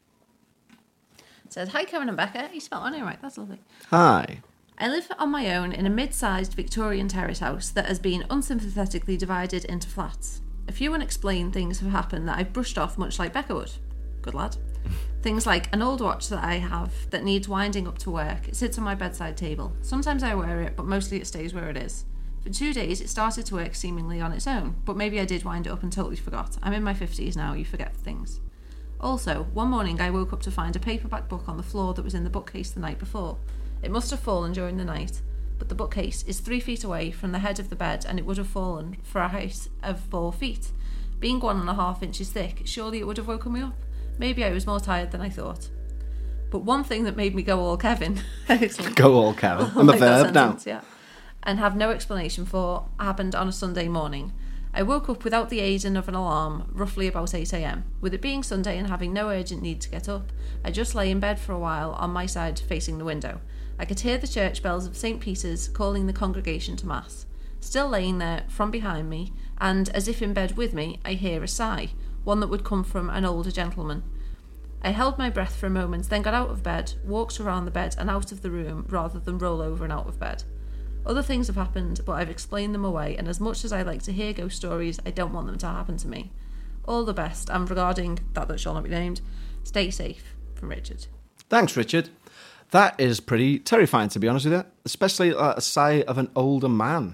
It says, hi, Kevin and Becca. You spelled my name right. That's lovely. Hi. I live on my own in a mid-sized Victorian terrace house that has been unsympathetically divided into flats. A few unexplained things have happened that I've brushed off much like Becca would. Good lad. Things like an old watch that I have that needs winding up to work. It sits on my bedside table. Sometimes I wear it, but mostly it stays where it is. For two days, it started to work seemingly on its own, but maybe I did wind it up and totally forgot. I'm in my fifties now, you forget things. Also, one morning I woke up to find a paperback book on the floor that was in the bookcase the night before. It must have fallen during the night, but the bookcase is three feet away from the head of the bed and it would have fallen for a height of four feet. Being one and a half inches thick, surely it would have woken me up. Maybe I was more tired than I thought. But one thing that made me go all Kevin... Go all Kevin. I'm a like that verb now. sentence, yeah, and have no explanation for happened on a Sunday morning. I woke up without the aiding of an alarm, roughly about eight a.m. With it being Sunday and having no urgent need to get up, I just lay in bed for a while on my side facing the window. I could hear the church bells of Saint Peter's calling the congregation to Mass. Still laying there from behind me, and as if in bed with me, I hear a sigh, one that would come from an older gentleman. I held my breath for a moment, then got out of bed, walked around the bed and out of the room rather than roll over and out of bed. Other things have happened, but I've explained them away, and as much as I like to hear ghost stories, I don't want them to happen to me. All the best, and regarding that that shall not be named, stay safe. From Richard. Thanks, Richard. That is pretty terrifying, to be honest with you. Especially uh, a sigh of an older man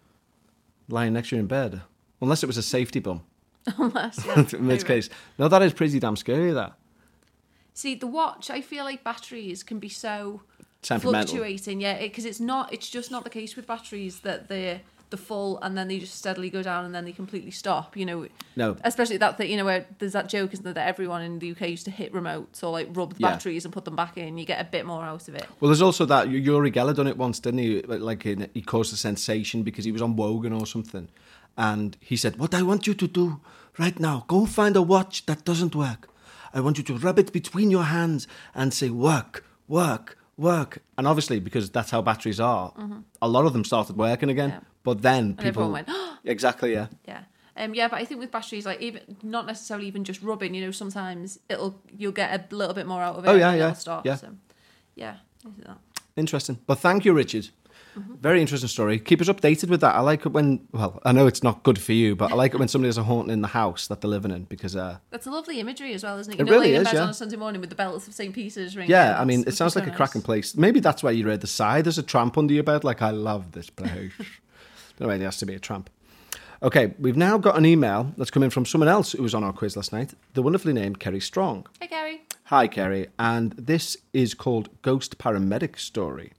lying next to you in bed. Unless it was a safety bum. Unless, yeah. In this case. No, that is pretty damn scary, that. See, the watch, I feel like batteries can be so Temperamental. fluctuating. Yeah, because it, it's not, it's just not the case with batteries that they're the full and then they just steadily go down and then they completely stop, you know. No. Especially that thing, you know, where there's that joke, isn't there, that everyone in the U K used to hit remotes or like rub the Yeah. batteries and put them back in. You get a bit more out of it. Well, there's also that, Uri Geller done it once, didn't he? Like, he caused a sensation because he was on Wogan or something. And he said, what I want you to do right now, go find a watch that doesn't work. I want you to rub it between your hands and say, work, work, work. And obviously, because that's how batteries are, mm-hmm. a lot of them started working again. Yeah. But then and people... everyone went, oh! Exactly, yeah. Yeah. Um, yeah, but I think with batteries, like even not necessarily even just rubbing, you know, sometimes it'll you'll get a little bit more out of it. Oh, yeah, and yeah. It'll stop, yeah. So, yeah, I see that. Interesting. But thank you, Richard. Mm-hmm. Very interesting story. Keep us updated with that. I like it when, well, I know it's not good for you, but I like it when somebody has a haunting in the house that they're living in because... Uh, That's a lovely imagery as well, isn't it? You it know, really laying in is, bed yeah. on a Sunday morning with the bells of Saint Peter's ringing. Yeah, I mean, it sounds so like a nice. cracking place. Maybe that's why you read the sigh. There's a tramp under your bed. Like, I love this place. No way, there has to be a tramp. Okay, we've now got an email that's come in from someone else who was on our quiz last night, the wonderfully named Kerry Strong. Hey, Kerry. Hi, Kerry. And this is called Ghost Paramedic Story.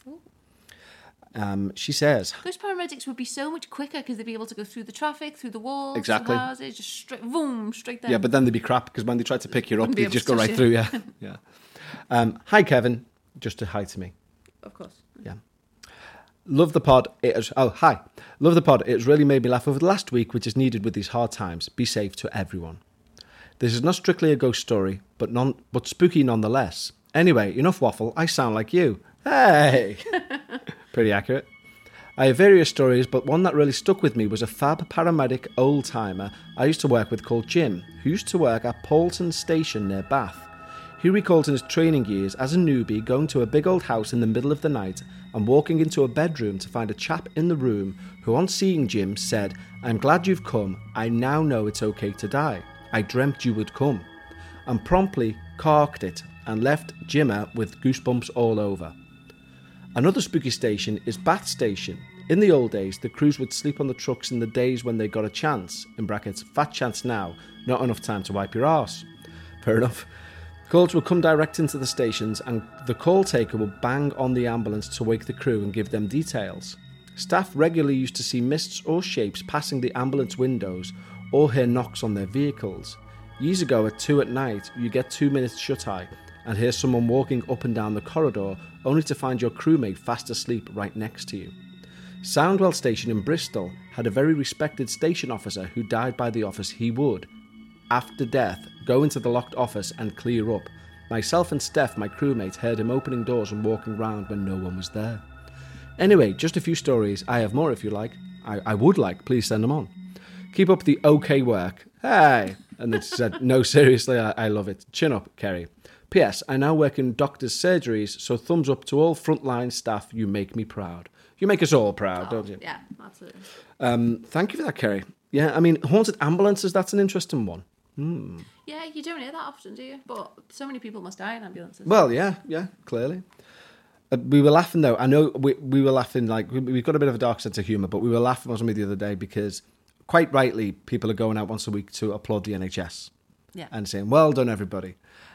Um, she says... Ghost paramedics would be so much quicker because they'd be able to go through the traffic, through the walls, exactly. through houses, just straight, boom, straight there. Yeah, but then they'd be crap because when they tried to pick you up, be they'd able just to go right touch through you. you. Yeah. Um, hi, Kevin. Just to hi to me. Of course. Yeah. Love the pod. It has, oh, hi. Love the pod. It has really made me laugh over the last week, which is needed with these hard times. Be safe to everyone. This is not strictly a ghost story, but non but spooky nonetheless. Anyway, enough waffle. I sound like you. Hey! Pretty accurate. I have various stories, but one that really stuck with me was a fab paramedic old-timer I used to work with called Jim, who used to work at Poulton Station near Bath. He recalled in his training years as a newbie going to a big old house in the middle of the night and walking into a bedroom to find a chap in the room who, on seeing Jim, said, "I'm glad you've come. I now know it's okay to die. I dreamt you would come," and promptly carked it and left Jimmer with goosebumps all over. Another spooky station is Bath Station. In the old days, the crews would sleep on the trucks in the days when they got a chance, in brackets, fat chance now, not enough time to wipe your arse. Fair enough. Calls would come direct into the stations and the call taker would bang on the ambulance to wake the crew and give them details. Staff regularly used to see mists or shapes passing the ambulance windows or hear knocks on their vehicles. Years ago at two at night, you get two minutes shut-eye and hear someone walking up and down the corridor only to find your crewmate fast asleep right next to you. Soundwell Station in Bristol had a very respected station officer who died by the office he would, after death, go into the locked office and clear up. Myself and Steph, my crewmate, heard him opening doors and walking round when no one was there. Anyway, just a few stories. I have more if you like. I, I would like. Please send them on. Keep up the okay work. Hey! And they said, no, seriously, I, I love it. Chin up, Kerry. P S. I now work in doctors' surgeries, so thumbs up to all frontline staff. You make me proud. You make us all proud, Oh, don't you? yeah, absolutely. Um, thank you for that, Kerry. Yeah, I mean, haunted ambulances, that's an interesting one. Yeah, you don't hear that often, do you? But so many people must die in ambulances. Well, yeah, yeah, clearly. Uh, we were laughing, though. I know we, we were laughing, like, we, we've got a bit of a dark sense of humour, but we were laughing on something the other day because, quite rightly, people are going out once a week to applaud the N H S. Yeah. And saying, well done, everybody.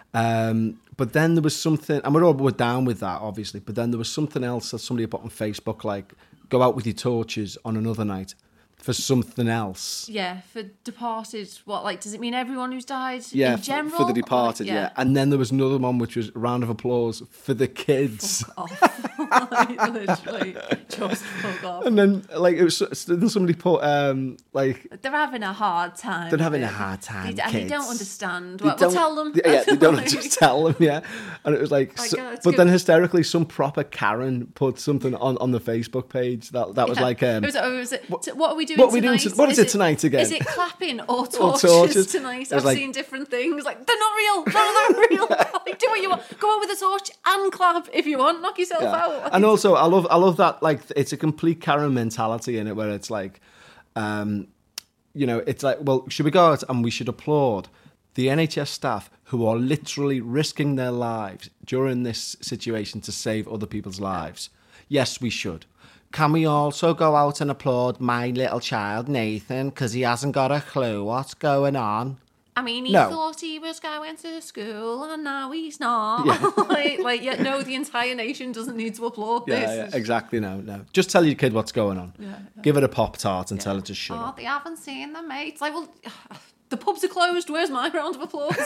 Um, but then there was something, and we're all we're down with that, obviously, but then there was something else that somebody put on Facebook, like, go out with your torches on another night for something else. Yeah, for departed, what, like, does it mean everyone who's died Yeah, in general? for the departed, Like, yeah. And then there was another one which was a round of applause for the kids. Off. Like, literally, just fuck off. And then, like, it was, then somebody put, um, like, They're having a hard time. they're having a with it. hard time, They, and they kids. don't understand. They Well, we'll don't- tell them. Yeah, they don't Like, just tell them, yeah. And it was like, Like, so- uh, it's but good. then hysterically, some proper Karen put something on, on the Facebook page that that was yeah. like, um, It was, oh, was it, what, what are we doing what are we tonight? doing to- what is it tonight again? Is it clapping or torches, torches? tonight? It was I've like- seen different things. Like, they're not real. None of them are real. Like, do what you want. Go out with a torch and clap if you want. Knock yourself yeah. out. And also, I love, I love that, like, it's a complete Karen mentality in it, where it's like, um, you know, it's like, well, should we go out and we should applaud the N H S staff who are literally risking their lives during this situation to save other people's lives? Yes, we should. Can we also go out and applaud my little child, Nathan, because he hasn't got a clue what's going on? I mean, he No. thought he was going to school and now he's not. Yeah. like, like, yeah, no, the entire nation doesn't need to applaud Yeah, this. yeah, exactly. No, no. Just tell your kid what's going on. Yeah, yeah. Give it a Pop-Tart and tell it to shut Oh, up. they haven't seen the mates. Like, well, the pubs are closed. Where's my round of applause?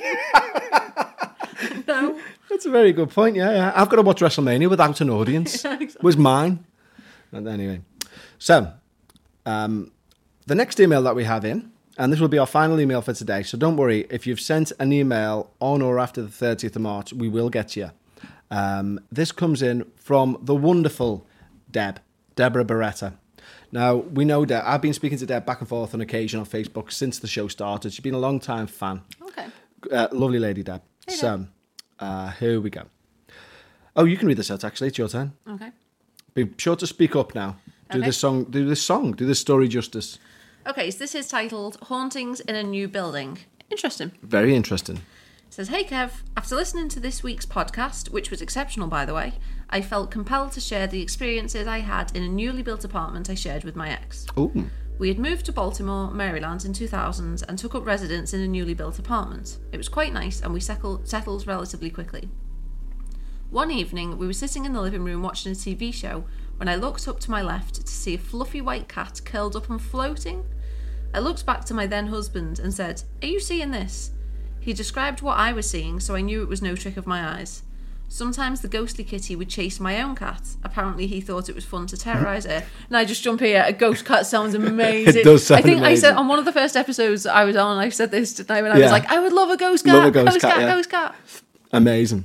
No. That's a very good point, yeah, yeah. I've got to watch WrestleMania without an audience. Yeah, exactly. Where's mine? And anyway. So, um, the next email that we have in, and this will be our final email for today, so don't worry, if you've sent an email on or after the thirtieth of March, we will get you. Um, this comes in from the wonderful Deb, Deborah Beretta. Now, we know Deb. I've been speaking to Deb back and forth on occasion on Facebook since the show started. She's been a long time fan. Okay. Uh, lovely lady, Deb. Hey, Deb. So, uh, here we go. Oh, you can read this out, actually. It's your turn. Okay. Be sure to speak up now. Do Okay. this song, do this song, do this story justice. Okay, so this is titled Hauntings in a New Building. Interesting. Very interesting. It says, hey Kev, after listening to this week's podcast, which was exceptional by the way, I felt compelled to share the experiences I had in a newly built apartment I shared with my ex. Ooh. We had moved to Baltimore, Maryland in two thousand and took up residence in a newly built apartment. It was quite nice and we settled, settled relatively quickly. One evening, we were sitting in the living room watching a T V show when I looked up to my left to see a fluffy white cat curled up and floating. I looked back to my then husband and said, "Are you seeing this?" He described what I was seeing, so I knew it was no trick of my eyes. Sometimes the ghostly kitty would chase my own cat. Apparently he thought it was fun to terrorise her. And I just jump here, a ghost cat sounds amazing. It does sound I think amazing. I said on one of the first episodes I was on, I said this tonight when I Yeah. was like, I would love a ghost cat, Love a ghost ghost cat, cat, yeah. ghost cat. Amazing.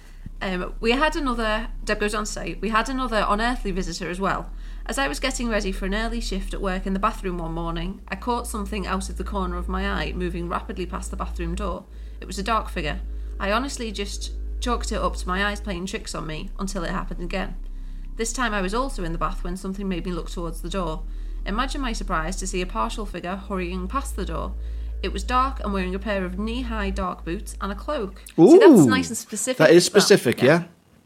Um, we had another, Deb goes on to say, we had another unearthly visitor as well. As I was getting ready for an early shift at work in the bathroom one morning, I caught something out of the corner of my eye moving rapidly past the bathroom door. It was a dark figure. I honestly just chalked it up to my eyes playing tricks on me until it happened again. This time I was also in the bath when something made me look towards the door. Imagine my surprise to see a partial figure hurrying past the door. It was dark and wearing a pair of knee-high dark boots and a cloak. See, that's Ooh, nice and specific. That is as well. specific, yeah.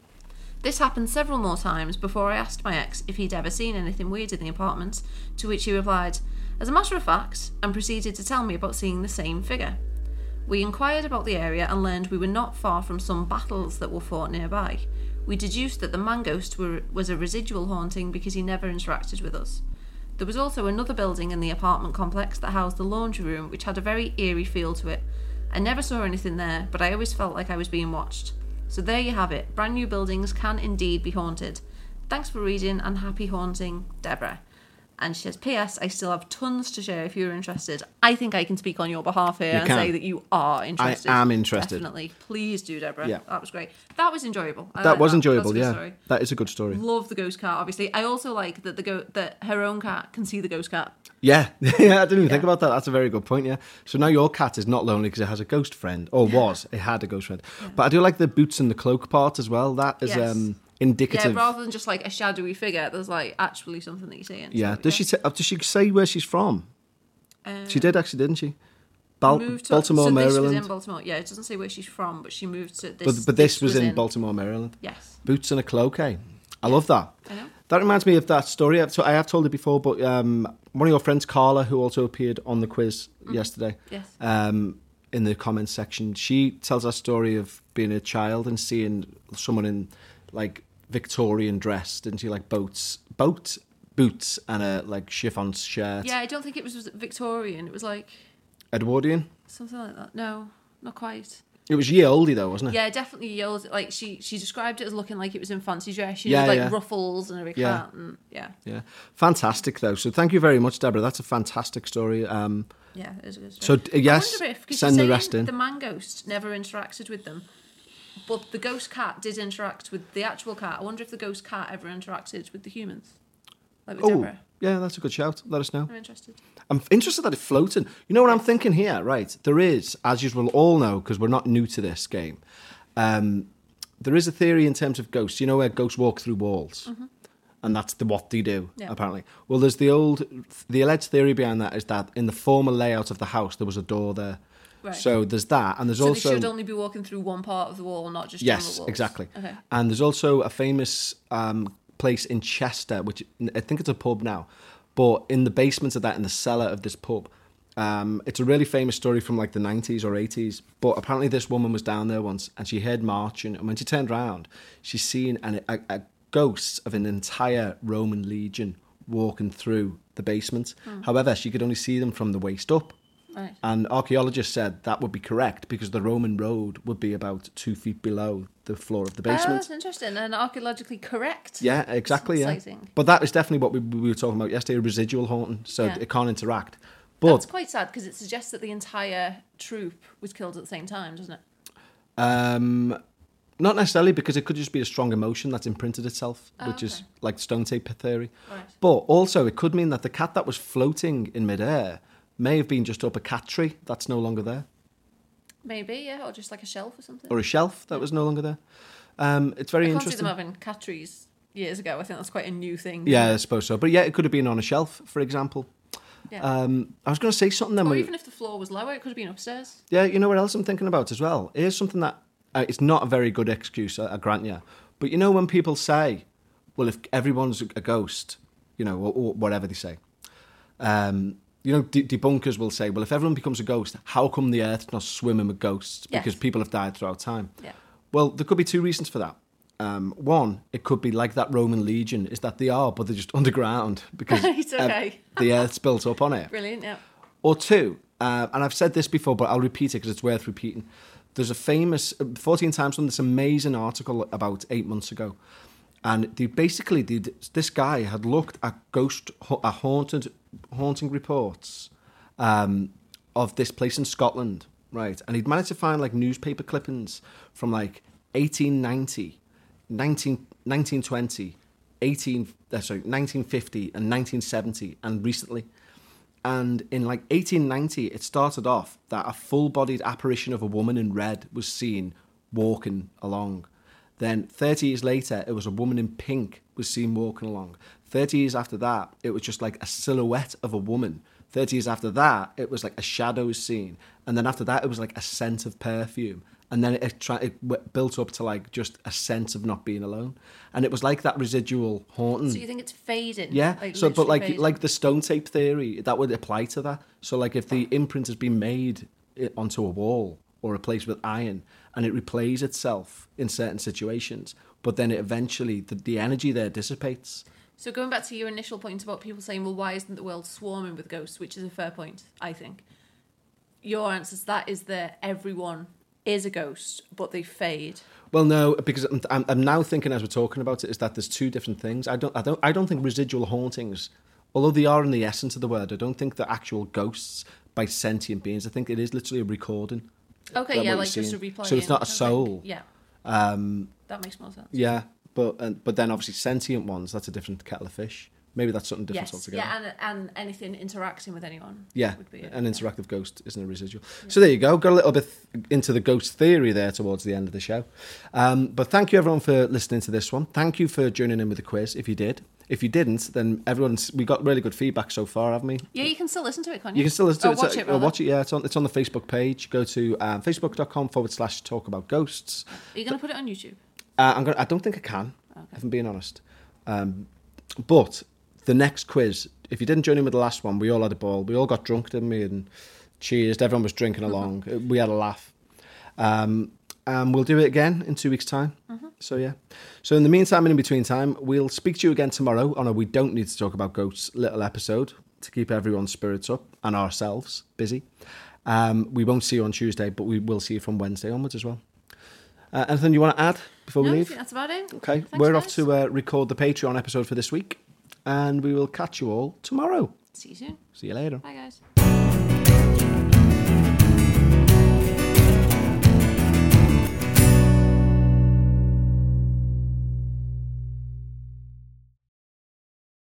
This happened several more times before I asked my ex if he'd ever seen anything weird in the apartment, to which he replied, as a matter of fact, and proceeded to tell me about seeing the same figure. We inquired about the area and learned we were not far from some battles that were fought nearby. We deduced that the man ghost were, was a residual haunting because he never interacted with us. There was also another building in the apartment complex that housed the laundry room, which had a very eerie feel to it. I never saw anything there, but I always felt like I was being watched. So there you have it. Brand new buildings can indeed be haunted. Thanks for reading and happy haunting, Deborah. And she says, P S I still have tons to share if you're interested. I think I can speak on your behalf here You and can. say that you are interested. I am interested. Definitely. Please do, Deborah. Yeah. That was great. That was enjoyable. I That like was That's enjoyable, a good yeah. story. That is a good story. Love the ghost cat, obviously. I also like that the go- that her own cat can see the ghost cat. Yeah, yeah, I didn't even think Yeah. about that. That's a very good point, yeah. So now your cat is not lonely because it has a ghost friend, or was, it had a ghost friend. But I do like the boots and the cloak part as well. That is Yes. um, Yeah, indicative. rather than just like a shadowy figure, there's like actually something that you're seeing. Yeah. So, Does she t- uh, does she say where she's from? Um, She did actually, didn't she? Bal- moved to, Baltimore, so Maryland. This was in Baltimore. Yeah, it doesn't say where she's from, but she moved to this. but but this, was, in, Baltimore, Maryland. Yes. Boots and a cloak, eh? I love that. I know. That reminds me of that story. I've- So I have told it before, but um, one of your friends, Carla, who also appeared on the quiz yesterday, Yes. um, in the comments section, she tells a story of being a child and seeing someone in like Victorian dress, didn't she? Like boats, boat boots and a like chiffon shirt. Yeah, I don't think it was Victorian. It was like Edwardian. something like that. No, not quite. It was ye olde though, wasn't it? Yeah, definitely yelled. Like she, she described it as looking like it was in fancy dress. She Yeah, had like yeah. ruffles and a big Yeah. hat, and yeah, Yeah, fantastic though. So thank you very much, Deborah. That's a fantastic story. Um, yeah, it was a good so story. d- yes, I wonder if, 'cause send you're the rest saying in. The man ghost never interacted with them, but the ghost cat did interact with the actual cat. I wonder if the ghost cat ever interacted with the humans, like with Oh, Deborah. yeah, that's a good shout. Let us know. I'm interested. I'm interested that it's floating. You know what I'm thinking here, right? There is, as you will all know, because we're not new to this game, um, there is a theory in terms of ghosts. You know where ghosts walk through walls? Mm-hmm. And that's the, what they do, Yeah. apparently. Well, there's the old, the alleged theory behind that is that in the former layout of the house, there was a door there. Right. So there's that. And there's So also... they should only be walking through one part of the wall, not just Yes, general walls. exactly. Okay. And there's also a famous um, place in Chester, which I think it's a pub now, but in the basement of that, in the cellar of this pub, um, it's a really famous story from like the nineties or eighties. But apparently, this woman was down there once, and she heard marching, and when she turned around, she's seen an, a, a ghost of an entire Roman legion walking through the basement. Hmm. However, she could only see them from the waist up. Right. And archaeologists said that would be correct because the Roman road would be about two feet below the floor of the Oh, basement. that's interesting and archaeologically correct. Yeah, exactly. Yeah, Exciting. but that is definitely what we, we were talking about yesterday: residual haunting. So Yeah. it can't interact. But That's quite sad because it suggests that the entire troop was killed at the same time, doesn't it? um, not necessarily because it could just be a strong emotion that's imprinted itself, Oh, which is okay. like stone tape theory. Right. But also, it could mean that the cat that was floating in midair may have been just up a cat tree that's no longer there, Maybe, yeah, or just like a shelf or something. or a shelf that was no longer there. Um, it's very I can't interesting. see them having cat trees years ago. I think that's quite a new thing. Yeah, I isn't suppose so. But yeah, it could have been on a shelf, for example. it? Yeah. Um, I was going to say something then. or we- even if the floor was lower, it could have been upstairs. Yeah, you know what else I'm thinking about as well? Here's something that uh, it's not a very good excuse, I, I grant you. But you know when people say, well, if everyone's a ghost, you know, or, or whatever they say, um, you know, de- debunkers will say, well, if everyone becomes a ghost, how come the earth's not swimming with ghosts? Yes. Because people have died throughout time. Yeah. Well, there could be two reasons for that. Um, one, it could be like that Roman legion, is that they are, but they're just underground because Right, um, okay. the earth's built up on it. Brilliant, yeah. Or two, uh, and I've said this before, but I'll repeat it because it's worth repeating. there's a famous fourteen Times done this amazing article about eight months ago, and they basically did. This guy had looked at ghost, uh, haunted, haunting reports um, of this place in Scotland, right? And he'd managed to find like newspaper clippings from like eighteen ninety, nineteen, nineteen twenty, eighteen, uh, sorry, nineteen fifty, and nineteen seventy, and recently. And in like eighteen ninety, it started off that a full-bodied apparition of a woman in red was seen walking along. Then thirty years later, it was a woman in pink was seen walking along. thirty years after that, it was just like a silhouette of a woman. thirty years after that, it was like a shadow seen. And then after that, it was like a scent of perfume. And then it, it, try, it w- built up to like just a sense of not being alone. And it was like that residual haunting. So you think it's fading? Yeah. Like, so, but like fading. like the stone tape theory, that would apply to that. So, like if the imprint has been made onto a wall or a place with iron, and it replays itself in certain situations, but then it eventually the, the energy there dissipates. So going back to your initial point about people saying, well, why isn't the world swarming with ghosts? Which is a fair point, I think. Your answer to that is that everyone is a ghost, but they fade. Well, no, because I'm, I'm, I'm now thinking as we're talking about it is that there's two different things. I don't, I don't, I don't think residual hauntings, although they are in the essence of the word, I don't think they're actual ghosts by sentient beings. I think it is literally a recording. Okay, yeah, like just a replay. So it's not a soul. Yeah, um, that makes more sense. Yeah, but and, but then obviously sentient ones, that's a different kettle of fish. Maybe that's something different Yes, altogether. yeah, and, and anything interacting with anyone. Yeah, would be a, an interactive ghost isn't a residual. Yeah. So there you go. Got a little bit into the ghost theory there towards the end of the show. Um, but thank you everyone for listening to this one. Thank you for joining in with the quiz. If you did, if you didn't, then everyone's we got really good feedback so far, haven't we? Yeah, you can still listen to it, can't you? You can still listen to or it. Watch so, it. Or watch it. Yeah, it's on. It's on the Facebook page. Go to um, facebook.com forward slash talk about ghosts. Are you going to put it on YouTube? Uh, I'm gonna. I don't think I can. Okay. If I'm being honest. Um, but the next quiz, if you didn't join in with the last one, we all had a ball. We all got drunk, didn't we? And cheersed. Everyone was drinking along. We had a laugh. Um, and we'll do it again in two weeks' time. Mm-hmm. So, yeah. So, in the meantime and in between time, we'll speak to you again tomorrow on a We Don't Need to Talk About Ghosts little episode to keep everyone's spirits up and ourselves busy. Um, we won't see you on Tuesday, but we will see you from Wednesday onwards as well. Uh, anything you want to add before no, we I leave? think that's about it. Okay, Thanks, we're guys. off to uh, record the Patreon episode for this week, and we will catch you all tomorrow. See you soon. See you later. Bye, guys.